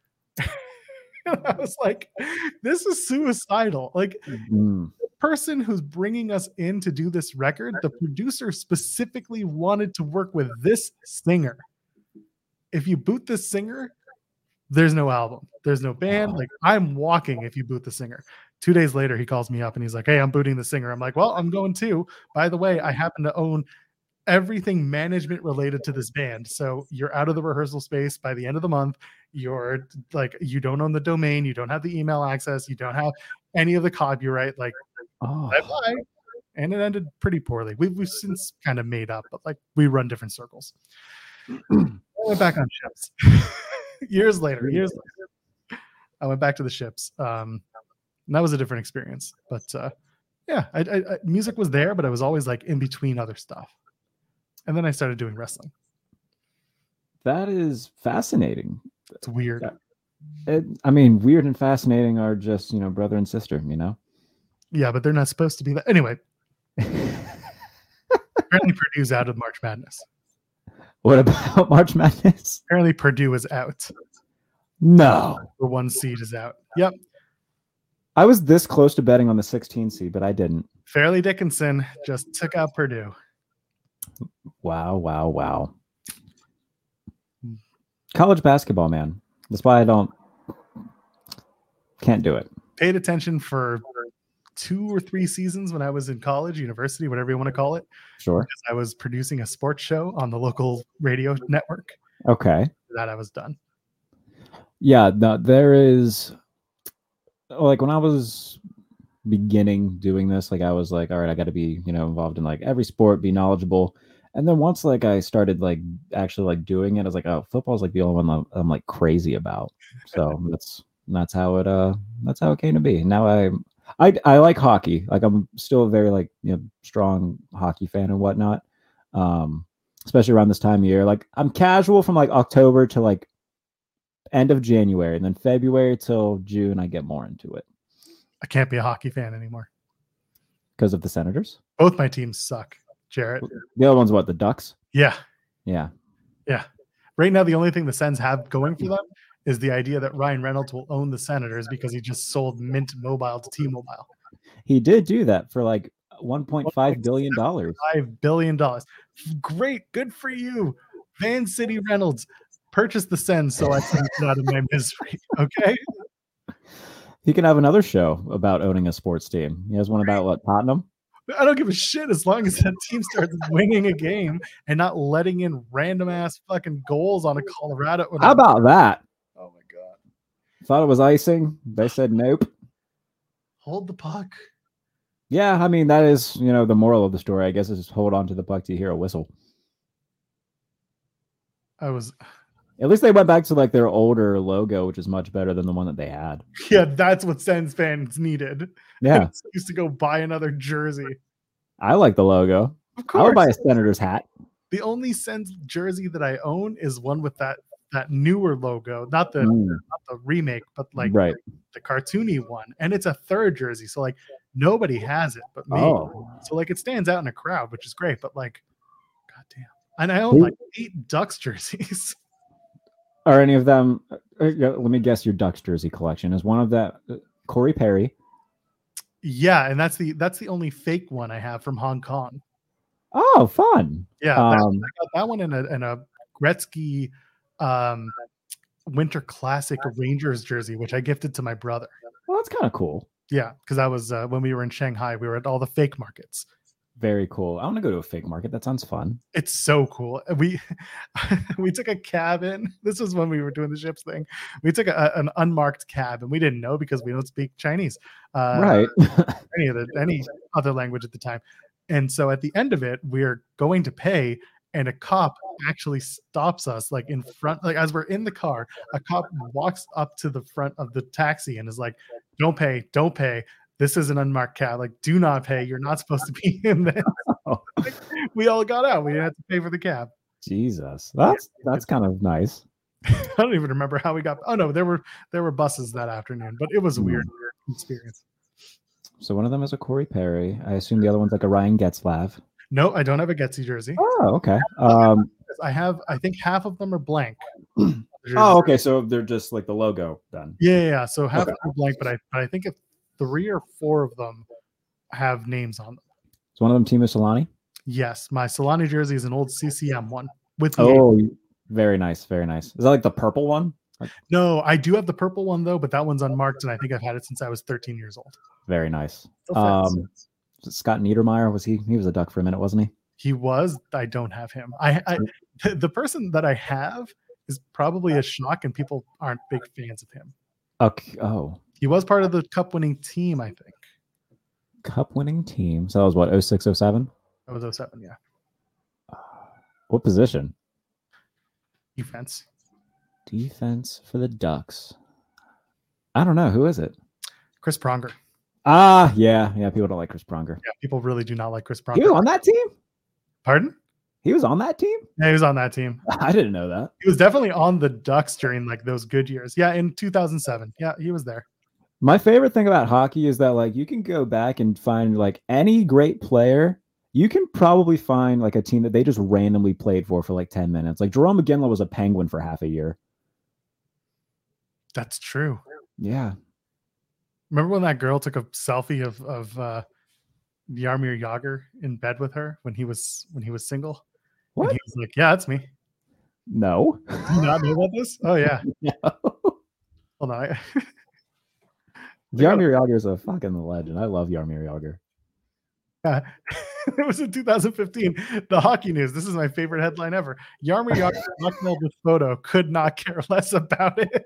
Speaker 2: And I was like, "This is suicidal." Like
Speaker 1: Mm.
Speaker 2: the person who's bringing us in to do this record, the producer specifically wanted to work with this singer. If you boot this singer, there's no album. There's no band. Like I'm walking if you boot the singer. Two days later, he calls me up and he's like, hey, I'm booting the singer. I'm like, well, I'm going too. By the way, I happen to own everything management related to this band. So you're out of the rehearsal space by the end of the month. You're like, you don't own the domain. You don't have the email access. You don't have any of the copyright. Like,
Speaker 1: Oh.
Speaker 2: bye-bye. And it ended pretty poorly. We've, we've since kind of made up, but like we run different circles. I went back on ships. years later, years later, I went back to the ships. Um, and that was a different experience. But uh, yeah, I, I, I, music was there, but I was always like in between other stuff. And then I started doing wrestling.
Speaker 1: That is fascinating.
Speaker 2: It's weird.
Speaker 1: It, I mean, weird and fascinating are just, you know, brother and sister, you know?
Speaker 2: Yeah, but they're not supposed to be that. Anyway. Apparently Purdue's out of March Madness.
Speaker 1: What about March Madness?
Speaker 2: Apparently Purdue is out.
Speaker 1: No.
Speaker 2: The one seed is out. Yep.
Speaker 1: I was this close to betting on the sixteen seed, but I didn't.
Speaker 2: Fairleigh Dickinson just took out Purdue.
Speaker 1: Wow, wow, wow. College basketball, man. That's why I don't can't do it.
Speaker 2: Paid attention for two or three seasons when I was in college, university, whatever you want to call it.
Speaker 1: Sure.
Speaker 2: Because I was producing a sports show on the local radio network.
Speaker 1: Okay.
Speaker 2: After that I was done.
Speaker 1: Yeah, no, there is like when I was beginning doing this, like I was like, all right, I got to be, you know, involved in like every sport, be knowledgeable. And then once like I started like actually like doing it, I was like, oh, football's like the only one I'm, I'm like crazy about. So that's that's how it uh that's how it came to be. Now I I I like hockey. Like I'm still a very like you know strong hockey fan and whatnot. Um, especially around this time of year. Like I'm casual from like October to like end of January, and then February till June I get more into it.
Speaker 2: I can't be a hockey fan anymore.
Speaker 1: Because of the Senators?
Speaker 2: Both my teams suck, Jarrett.
Speaker 1: The other one's what, the Ducks?
Speaker 2: Yeah.
Speaker 1: Yeah.
Speaker 2: Yeah. Right now, the only thing the Sens have going for them is the idea that Ryan Reynolds will own the Senators because he just sold Mint Mobile to T-Mobile.
Speaker 1: He did do that for like one point five billion dollars.
Speaker 2: five billion dollars. Great. Good for you. Van City Reynolds. Purchase the Sens so I can get out of my misery. Okay?
Speaker 1: He can have another show about owning a sports team. He has one about what, Tottenham?
Speaker 2: I don't give a shit as long as that team starts winning a game and not letting in random ass fucking goals on a Colorado.
Speaker 1: How about that?
Speaker 2: Oh my god!
Speaker 1: Thought it was icing. They said nope.
Speaker 2: Hold the puck.
Speaker 1: Yeah, I mean that is, you know, the moral of the story. I guess is just hold on to the puck till you hear a whistle.
Speaker 2: I was.
Speaker 1: At least they went back to like their older logo, which is much better than the one that they had.
Speaker 2: Yeah, that's what Sens fans needed.
Speaker 1: Yeah,
Speaker 2: Used to go buy another jersey.
Speaker 1: I like the logo.
Speaker 2: Of
Speaker 1: I would
Speaker 2: course.
Speaker 1: buy a Senator's hat.
Speaker 2: The only Sens jersey that I own is one with that that newer logo, not the
Speaker 1: Mm,
Speaker 2: not the remake, but like
Speaker 1: right.
Speaker 2: the cartoony one. And it's a third jersey, so like nobody has it but me.
Speaker 1: Oh,
Speaker 2: So like it stands out in a crowd, which is great. But like, goddamn, and I own
Speaker 1: Who-
Speaker 2: like eight Ducks jerseys.
Speaker 1: are any of them? Uh, yeah, let me guess. Your Ducks jersey collection is one of that. Uh, Corey Perry.
Speaker 2: Yeah, and that's the that's the only fake one I have from Hong Kong.
Speaker 1: Oh, fun.
Speaker 2: Yeah, that,
Speaker 1: Um,
Speaker 2: I got that one in a in a Gretzky um, Winter Classic Rangers jersey, which I gifted to my brother.
Speaker 1: well, that's kind of cool.
Speaker 2: Yeah, because I was uh, when we were in Shanghai, we were at all the fake markets.
Speaker 1: Very cool. I want to go to a fake market. That sounds fun.
Speaker 2: It's so cool. We we took a cab in. This was when we were doing the ships thing. We took a, an unmarked cab, and we didn't know because we don't speak Chinese, uh,
Speaker 1: Right.
Speaker 2: any other any other language at the time. And so at the end of it, we're going to pay, and a cop actually stops us, like in front, like as we're in the car. A cop walks up to the front of the taxi and is like, "Don't pay, don't pay. This is an unmarked cab. Like, do not pay. You're not supposed to be in this." Like, we all got out. We didn't have to pay for the cab.
Speaker 1: Jesus, that's that's kind of nice.
Speaker 2: I don't even remember how we got. Oh no, there were there were buses that afternoon, but it was a weird, weird experience.
Speaker 1: So one of them is a Corey Perry. I assume the other one's like a Ryan Getzlav.
Speaker 2: No, I don't have a Getsy jersey.
Speaker 1: Oh, okay. Um,
Speaker 2: I have, I think half of them are blank.
Speaker 1: oh, okay. So they're just like the logo then.
Speaker 2: Yeah, yeah, yeah. So half
Speaker 1: Okay.
Speaker 2: of them are blank, but I, but I think if three or four of them have names on them.
Speaker 1: Is one of them Timo Solani?
Speaker 2: Yes, my Solani jersey is an old C C M one with the
Speaker 1: Oh, very nice, very nice. Is that like the purple one?
Speaker 2: No, I do have the purple one though, but that one's unmarked, and I think I've had it since I was thirteen years old.
Speaker 1: Very nice.
Speaker 2: Still fits.
Speaker 1: Um, Scott Niedermeyer, was he? He was a Duck for a minute, wasn't he?
Speaker 2: He was. I don't have him. I, I the person that I have is probably a shock, and people aren't big fans of him.
Speaker 1: Okay. Oh,
Speaker 2: He was part of the cup-winning team, I think.
Speaker 1: cup winning team. So that was what, oh six, oh seven?
Speaker 2: That was oh seven, yeah.
Speaker 1: What position?
Speaker 2: Defense.
Speaker 1: Defense for the Ducks. I don't know. Who is it?
Speaker 2: Chris Pronger.
Speaker 1: Ah, yeah. Yeah, people don't like Chris Pronger.
Speaker 2: Yeah, people really do not like Chris
Speaker 1: He was
Speaker 2: Pronger.
Speaker 1: on that team?
Speaker 2: Pardon?
Speaker 1: He was on that team?
Speaker 2: Yeah, he was on that team.
Speaker 1: I didn't know that.
Speaker 2: He was definitely on the Ducks during like those good years. Yeah, in two thousand seven. Yeah, he was there.
Speaker 1: My favorite thing about hockey is that like you can go back and find like any great player. You can probably find like a team that they just randomly played for for like ten minutes. Like Jerome McGinley was a Penguin for half a year.
Speaker 2: That's true.
Speaker 1: Yeah.
Speaker 2: Remember when that girl took a selfie of of uh, Jaromir Jagr in bed with her when he was when he was single?
Speaker 1: What?
Speaker 2: And he was like, "Yeah, that's me."
Speaker 1: No.
Speaker 2: Do you not know about this? Oh yeah.
Speaker 1: No.
Speaker 2: Hold on. I-
Speaker 1: Jaromir Jagr is a fucking legend. I love Jaromir Jagr.
Speaker 2: Yeah. It was in two thousand fifteen. The Hockey News. This is my favorite headline ever. Jaromir Jagr blackmailed with photo. Could not care less about it.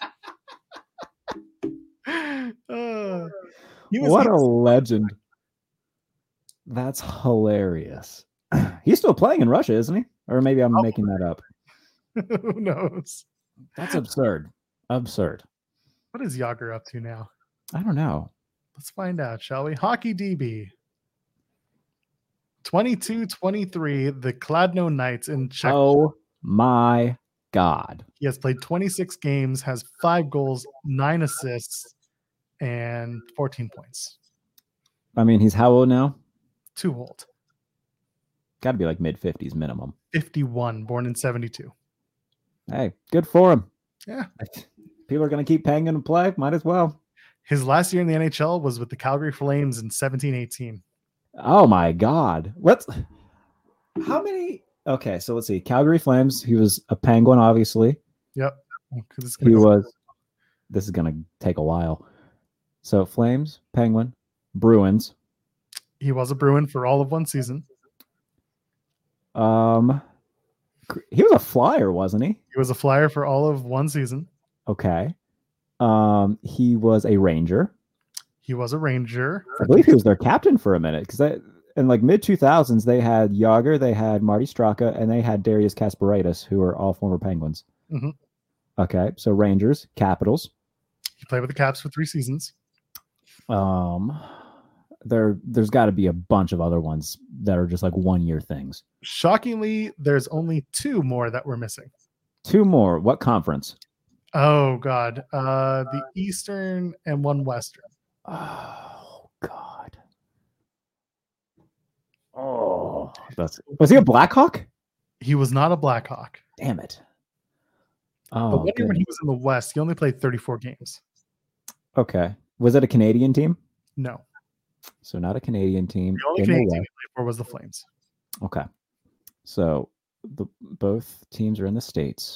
Speaker 2: Uh, he was,
Speaker 1: What
Speaker 2: he
Speaker 1: a
Speaker 2: was-
Speaker 1: legend. That's hilarious. He's still playing in Russia, isn't he? Or maybe I'm
Speaker 2: Oh.
Speaker 1: making that up.
Speaker 2: who knows?
Speaker 1: That's absurd. Absurd.
Speaker 2: What is Jagr up to now?
Speaker 1: I don't know.
Speaker 2: Let's find out, shall we? Hockey D B. twenty-two twenty-three, the Kladno Knights in Czech.
Speaker 1: Oh my God.
Speaker 2: He has played twenty-six games, has five goals, nine assists, and fourteen points.
Speaker 1: I mean, he's how old now?
Speaker 2: Too old.
Speaker 1: Got to be like mid fifties minimum.
Speaker 2: fifty-one, born in seventy-two.
Speaker 1: Hey, good for him.
Speaker 2: Yeah.
Speaker 1: People are going to keep paying him to play. Might as well.
Speaker 2: His last year in the N H L was with the Calgary Flames in seventeen eighteen.
Speaker 1: Oh my God. What's how many? Okay, so let's see. Calgary Flames. He was a Penguin, obviously.
Speaker 2: Yep. This is gonna
Speaker 1: He
Speaker 2: go-
Speaker 1: was. This is going to take a while. So Flames, Penguin, Bruins.
Speaker 2: He was a Bruin for all of one season.
Speaker 1: Um, he was a Flyer, wasn't he?
Speaker 2: He was a Flyer for all of one season.
Speaker 1: Okay. Um, he was a Ranger.
Speaker 2: He was a Ranger.
Speaker 1: I believe he was their captain for a minute because in like mid two thousands they had Yager, they had Marty Straka, and they had Darius Kasparaitis, who are all former Penguins.
Speaker 2: Mm-hmm.
Speaker 1: Okay, so Rangers, Capitals.
Speaker 2: He played with the Caps for three seasons.
Speaker 1: Um, there there's got to be a bunch of other ones that are just like one year things.
Speaker 2: Shockingly, there's only two more that we're missing.
Speaker 1: Two more. What conference?
Speaker 2: Oh God, uh, the Eastern and one Western.
Speaker 1: Oh God. Oh, that's was he a Blackhawk?
Speaker 2: He was not a Blackhawk.
Speaker 1: Damn it.
Speaker 2: Oh, but one year when he was in the West, he only played thirty-four games.
Speaker 1: Okay. Was it a Canadian team?
Speaker 2: No.
Speaker 1: So not a Canadian team.
Speaker 2: The only Canadian team he played for was the Flames.
Speaker 1: Okay. So the, both teams are in the States.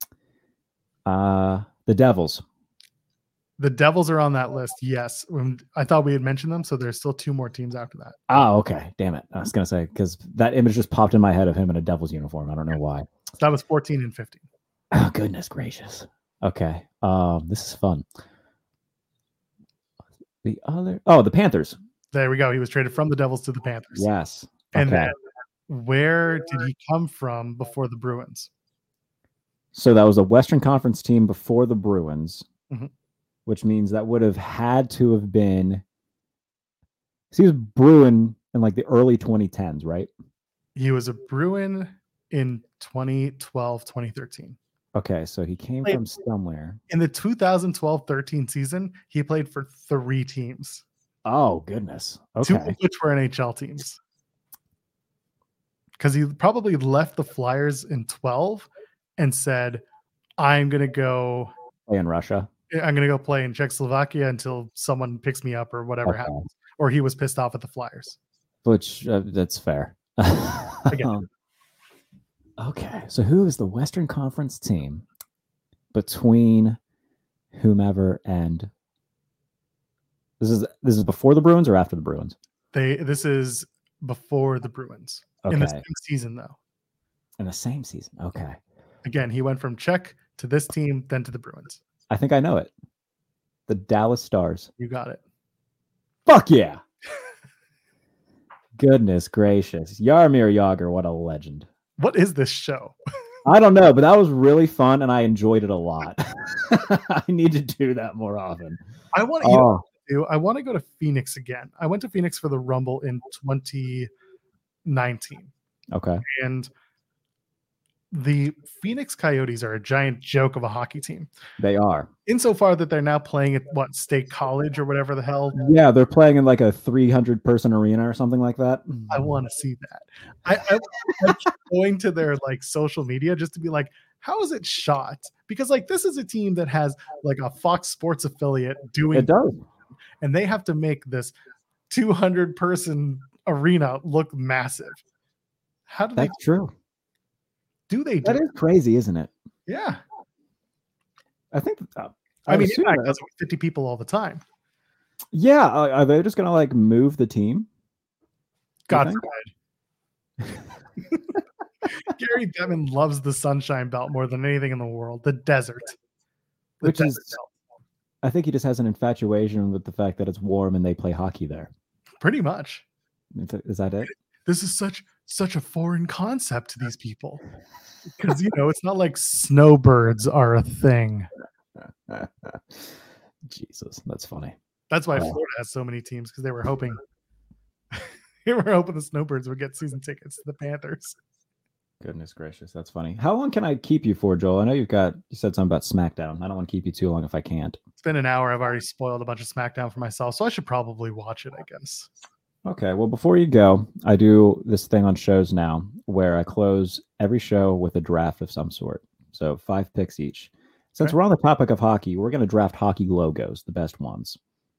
Speaker 1: Uh, the Devils.
Speaker 2: The Devils are on that list, yes. I thought we had mentioned them, so there's still two more teams after that.
Speaker 1: Oh, okay. Damn it. I was going to say, because that image just popped in my head of him in a Devils uniform. I don't know why.
Speaker 2: So that was fourteen and fifteen.
Speaker 1: Oh, goodness gracious. Okay. Um, this is fun. The other, oh, the Panthers.
Speaker 2: There we go. He was traded from the Devils to the Panthers.
Speaker 1: Yes. Okay.
Speaker 2: And then where did he come from before the Bruins?
Speaker 1: So that was a Western Conference team before the Bruins,
Speaker 2: mm-hmm.
Speaker 1: which means that would have had to have been. He was Bruin in like the early twenty tens, right?
Speaker 2: He was a Bruin in twenty twelve, twenty thirteen.
Speaker 1: Okay, so he came
Speaker 2: played,
Speaker 1: from somewhere.
Speaker 2: In the twenty twelve thirteen season, he played for three teams.
Speaker 1: Oh, goodness. Okay.
Speaker 2: Two of which were N H L teams. Because he probably left the Flyers in twelve and said, I'm going to go
Speaker 1: play in Russia.
Speaker 2: I'm going to go play in Czechoslovakia until someone picks me up or whatever okay. happens. Or he was pissed off at the Flyers.
Speaker 1: Which, uh, that's fair.
Speaker 2: Again.
Speaker 1: Okay, so who is the Western Conference team between whomever and this is this is before the Bruins or after the Bruins?
Speaker 2: They this is before the Bruins.
Speaker 1: Okay.
Speaker 2: In the same season, though.
Speaker 1: In the same season. Okay.
Speaker 2: Again, he went from Czech to this team, then to the Bruins.
Speaker 1: I think I know it. The Dallas Stars.
Speaker 2: You got it.
Speaker 1: Fuck yeah. Goodness gracious. Jaromir Jagr, what a legend.
Speaker 2: What is this show?
Speaker 1: I don't know, but that was really fun and I enjoyed it a lot. I need to do that more often.
Speaker 2: I want to, oh. you know, I want to go to Phoenix again. I went to Phoenix for the Rumble in twenty nineteen.
Speaker 1: Okay.
Speaker 2: And the Phoenix Coyotes are a giant joke of a hockey team.
Speaker 1: They are.
Speaker 2: Insofar that they're now playing at what, State College or whatever the hell.
Speaker 1: Yeah, they're playing in like a three hundred person arena or something like that.
Speaker 2: I want to see that. I, I I'm going to their like social media just to be like, how is it shot? Because like this is a team that has like a Fox Sports affiliate doing
Speaker 1: it does.
Speaker 2: And they have to make this two hundred person arena look massive. How do
Speaker 1: That's
Speaker 2: they
Speaker 1: true.
Speaker 2: Do they do
Speaker 1: that is crazy, isn't it?
Speaker 2: Yeah.
Speaker 1: I think uh,
Speaker 2: I, I mean Impact does it with fifty people all the time.
Speaker 1: Yeah, uh, are they just gonna like move the team?
Speaker 2: God forbid. Gary Bettman loves the Sunshine Belt more than anything in the world. The desert. The
Speaker 1: Which
Speaker 2: desert
Speaker 1: is
Speaker 2: belt.
Speaker 1: I think he just has an infatuation with the fact that it's warm and they play hockey there.
Speaker 2: Pretty much.
Speaker 1: Is that it?
Speaker 2: This is such such a foreign concept to these people. Because, you know, it's not like snowbirds are a thing.
Speaker 1: Jesus, that's funny.
Speaker 2: That's why Florida has so many teams, because they were hoping they were hoping the snowbirds would get season tickets to the Panthers.
Speaker 1: Goodness gracious, that's funny. How long can I keep you for, Joel? I know you've got you said something about SmackDown. I don't want to keep you too long if I can't.
Speaker 2: It's been an hour. I've already spoiled a bunch of SmackDown for myself, so I should probably watch it, I guess.
Speaker 1: Okay, well, before you go, I do this thing on shows now where I close every show with a draft of some sort. So five picks each. Since okay. we're on the topic of hockey, we're going to draft hockey logos, the best ones.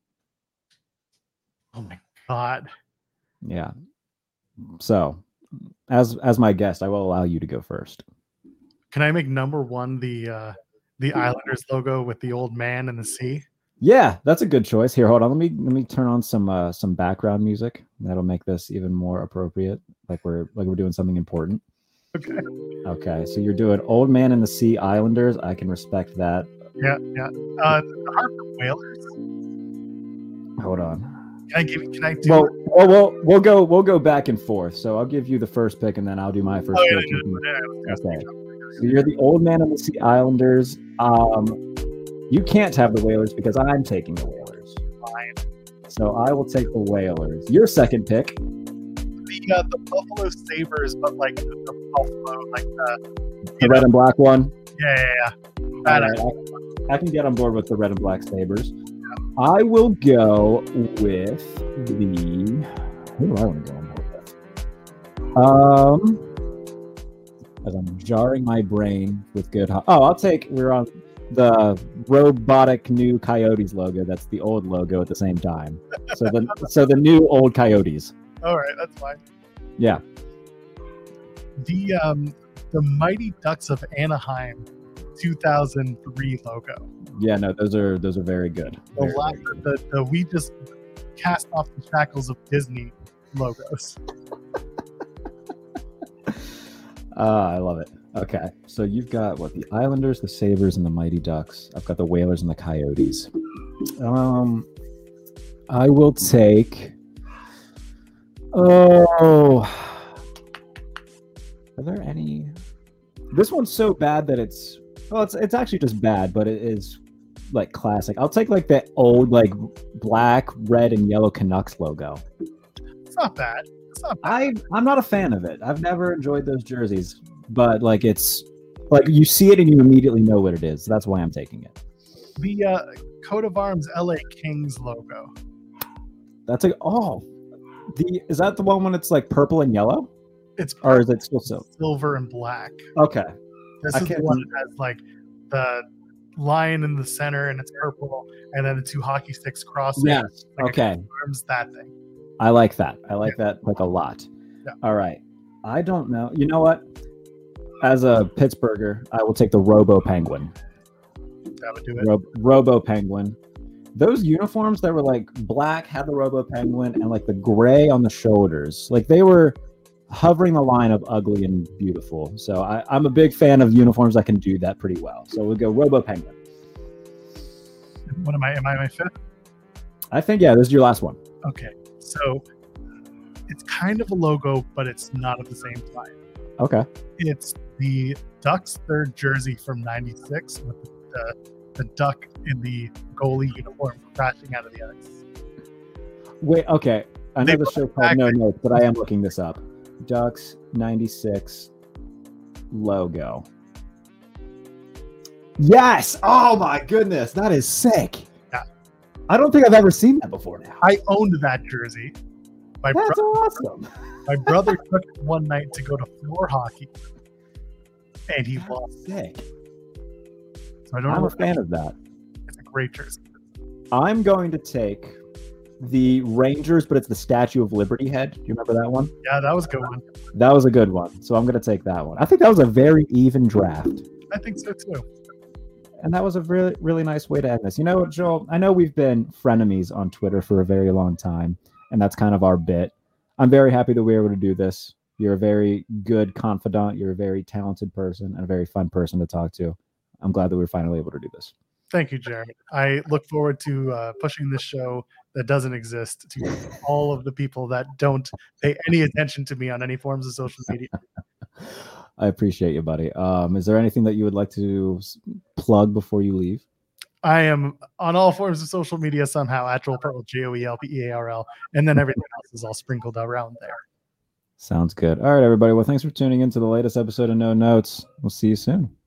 Speaker 2: Oh my God.
Speaker 1: Yeah. So as as my guest, I will allow you to go first.
Speaker 2: Can I make number one the uh, the Islanders logo with the old man and the sea?
Speaker 1: Yeah, that's a good choice. Here, hold on. Let me let me turn on some uh, some background music. That'll make this even more appropriate. Like we're like we're doing something important.
Speaker 2: Okay.
Speaker 1: Okay, so you're doing Old Man in the Sea Islanders. I can respect that.
Speaker 2: Yeah, yeah. Uh, the Harper Whalers.
Speaker 1: Hold on.
Speaker 2: Can I give? Can I do?
Speaker 1: Well, well, we'll we'll go we'll go back and forth. So I'll give you the first pick, and then I'll do my first
Speaker 2: Oh, yeah,
Speaker 1: pick.
Speaker 2: yeah, yeah, yeah,
Speaker 1: Okay. So you're the Old Man in the Sea Islanders. Um, you can't have the Whalers because I'm taking the Whalers.
Speaker 2: Fine.
Speaker 1: So I will take the Whalers. Your second pick.
Speaker 2: The uh, the Buffalo Sabres, but like the, the Buffalo, like the,
Speaker 1: The red and black one.
Speaker 2: yeah, yeah, yeah.
Speaker 1: All
Speaker 2: That
Speaker 1: right, I, I can get on board with the red and black Sabres. I will go with the. Who do I want to go on board with? Um, as I'm jarring my brain with good. Ho- oh, I'll take. We're on the robotic new Coyotes logo. That's the old logo at the same time. So the so the new old Coyotes.
Speaker 2: All right, that's fine.
Speaker 1: Yeah.
Speaker 2: The um the Mighty Ducks of Anaheim, two thousand three logo.
Speaker 1: Yeah. No, those are those are very good.
Speaker 2: The,
Speaker 1: Very,
Speaker 2: la-
Speaker 1: very good.
Speaker 2: the, the we just cast off the shackles of Disney logos.
Speaker 1: Ah, I love it. Okay, so you've got what, the Islanders, the Sabres, and the Mighty Ducks. I've got the Whalers and the Coyotes. Um, I will take. Oh, are there any? This one's so bad that it's well, it's it's actually just bad, but it is like classic. I'll take like the old like black, red, and yellow Canucks logo.
Speaker 2: It's not bad. It's not bad.
Speaker 1: I I'm not a fan of it. I've never enjoyed those jerseys, but like it's like you see it and you immediately know what it is. That's why I'm taking it.
Speaker 2: The uh, coat of arms L A Kings logo.
Speaker 1: That's like oh, the is that the one when it's like purple and yellow,
Speaker 2: It's
Speaker 1: or is it still so?
Speaker 2: silver and black.
Speaker 1: Okay,
Speaker 2: This
Speaker 1: I
Speaker 2: is the
Speaker 1: can't
Speaker 2: one
Speaker 1: rem-
Speaker 2: that has like the lion in the center and it's purple, and then the two hockey sticks crossing.
Speaker 1: yes,
Speaker 2: like a
Speaker 1: okay.
Speaker 2: coat of arms, that thing.
Speaker 1: I like that. I like that like a lot.
Speaker 2: Yeah.
Speaker 1: All right. I don't know. You know what? As a Pittsburgher, I will take the Robo Penguin.
Speaker 2: That would do it.
Speaker 1: Ro- Robo Penguin. Those uniforms that were like black had the Robo Penguin and like the gray on the shoulders. Like they were hovering the line of ugly and beautiful. So I, I'm a big fan of uniforms that can do that pretty well. So we'll go Robo Penguin.
Speaker 2: What am I? Am I my fifth?
Speaker 1: I think, yeah, this is your last one.
Speaker 2: Okay. So it's kind of a logo, but it's not at the same time.
Speaker 1: Okay.
Speaker 2: It's the Ducks third jersey from ninety-six with the, the duck in the goalie uniform crashing out of the ice.
Speaker 1: Wait, okay. I know
Speaker 2: They
Speaker 1: the
Speaker 2: put
Speaker 1: show
Speaker 2: it
Speaker 1: called
Speaker 2: back.
Speaker 1: No Notes, but I am looking this up. Ducks ninety-six logo. Yes! Oh my goodness, that is sick.
Speaker 2: Yeah.
Speaker 1: I don't think I've ever seen that before now.
Speaker 2: I owned that jersey. My,
Speaker 1: That's
Speaker 2: bro-
Speaker 1: awesome.
Speaker 2: my brother took it one night to go to floor hockey, and he lost.
Speaker 1: Sick.
Speaker 2: So I don't
Speaker 1: I'm
Speaker 2: know.
Speaker 1: a fan of that.
Speaker 2: It's a great jersey.
Speaker 1: I'm going to take the Rangers, but it's the Statue of Liberty head. Do you remember that one?
Speaker 2: Yeah, that was a good one.
Speaker 1: That was a good one. So I'm going to take that one. I think that was a very even draft.
Speaker 2: I think so too.
Speaker 1: And that was a really, really nice way to end this. You know, Joel, I know we've been frenemies on Twitter for a very long time, and that's kind of our bit. I'm very happy that we were able to do this. You're a very good confidant. You're a very talented person and a very fun person to talk to. I'm glad that we were finally able to do this.
Speaker 2: Thank you, Jeremy. I look forward to uh, pushing this show that doesn't exist to all of the people that don't pay any attention to me on any forms of social media.
Speaker 1: I appreciate you, buddy. Um, is there anything that you would like to s- plug before you leave?
Speaker 2: I am on all forms of social media somehow at Joel Pearl, J O E L P E A R L, and then everything else is all sprinkled around there.
Speaker 1: Sounds good. All right, everybody. Well, thanks for tuning in to the latest episode of No Notes. We'll see you soon.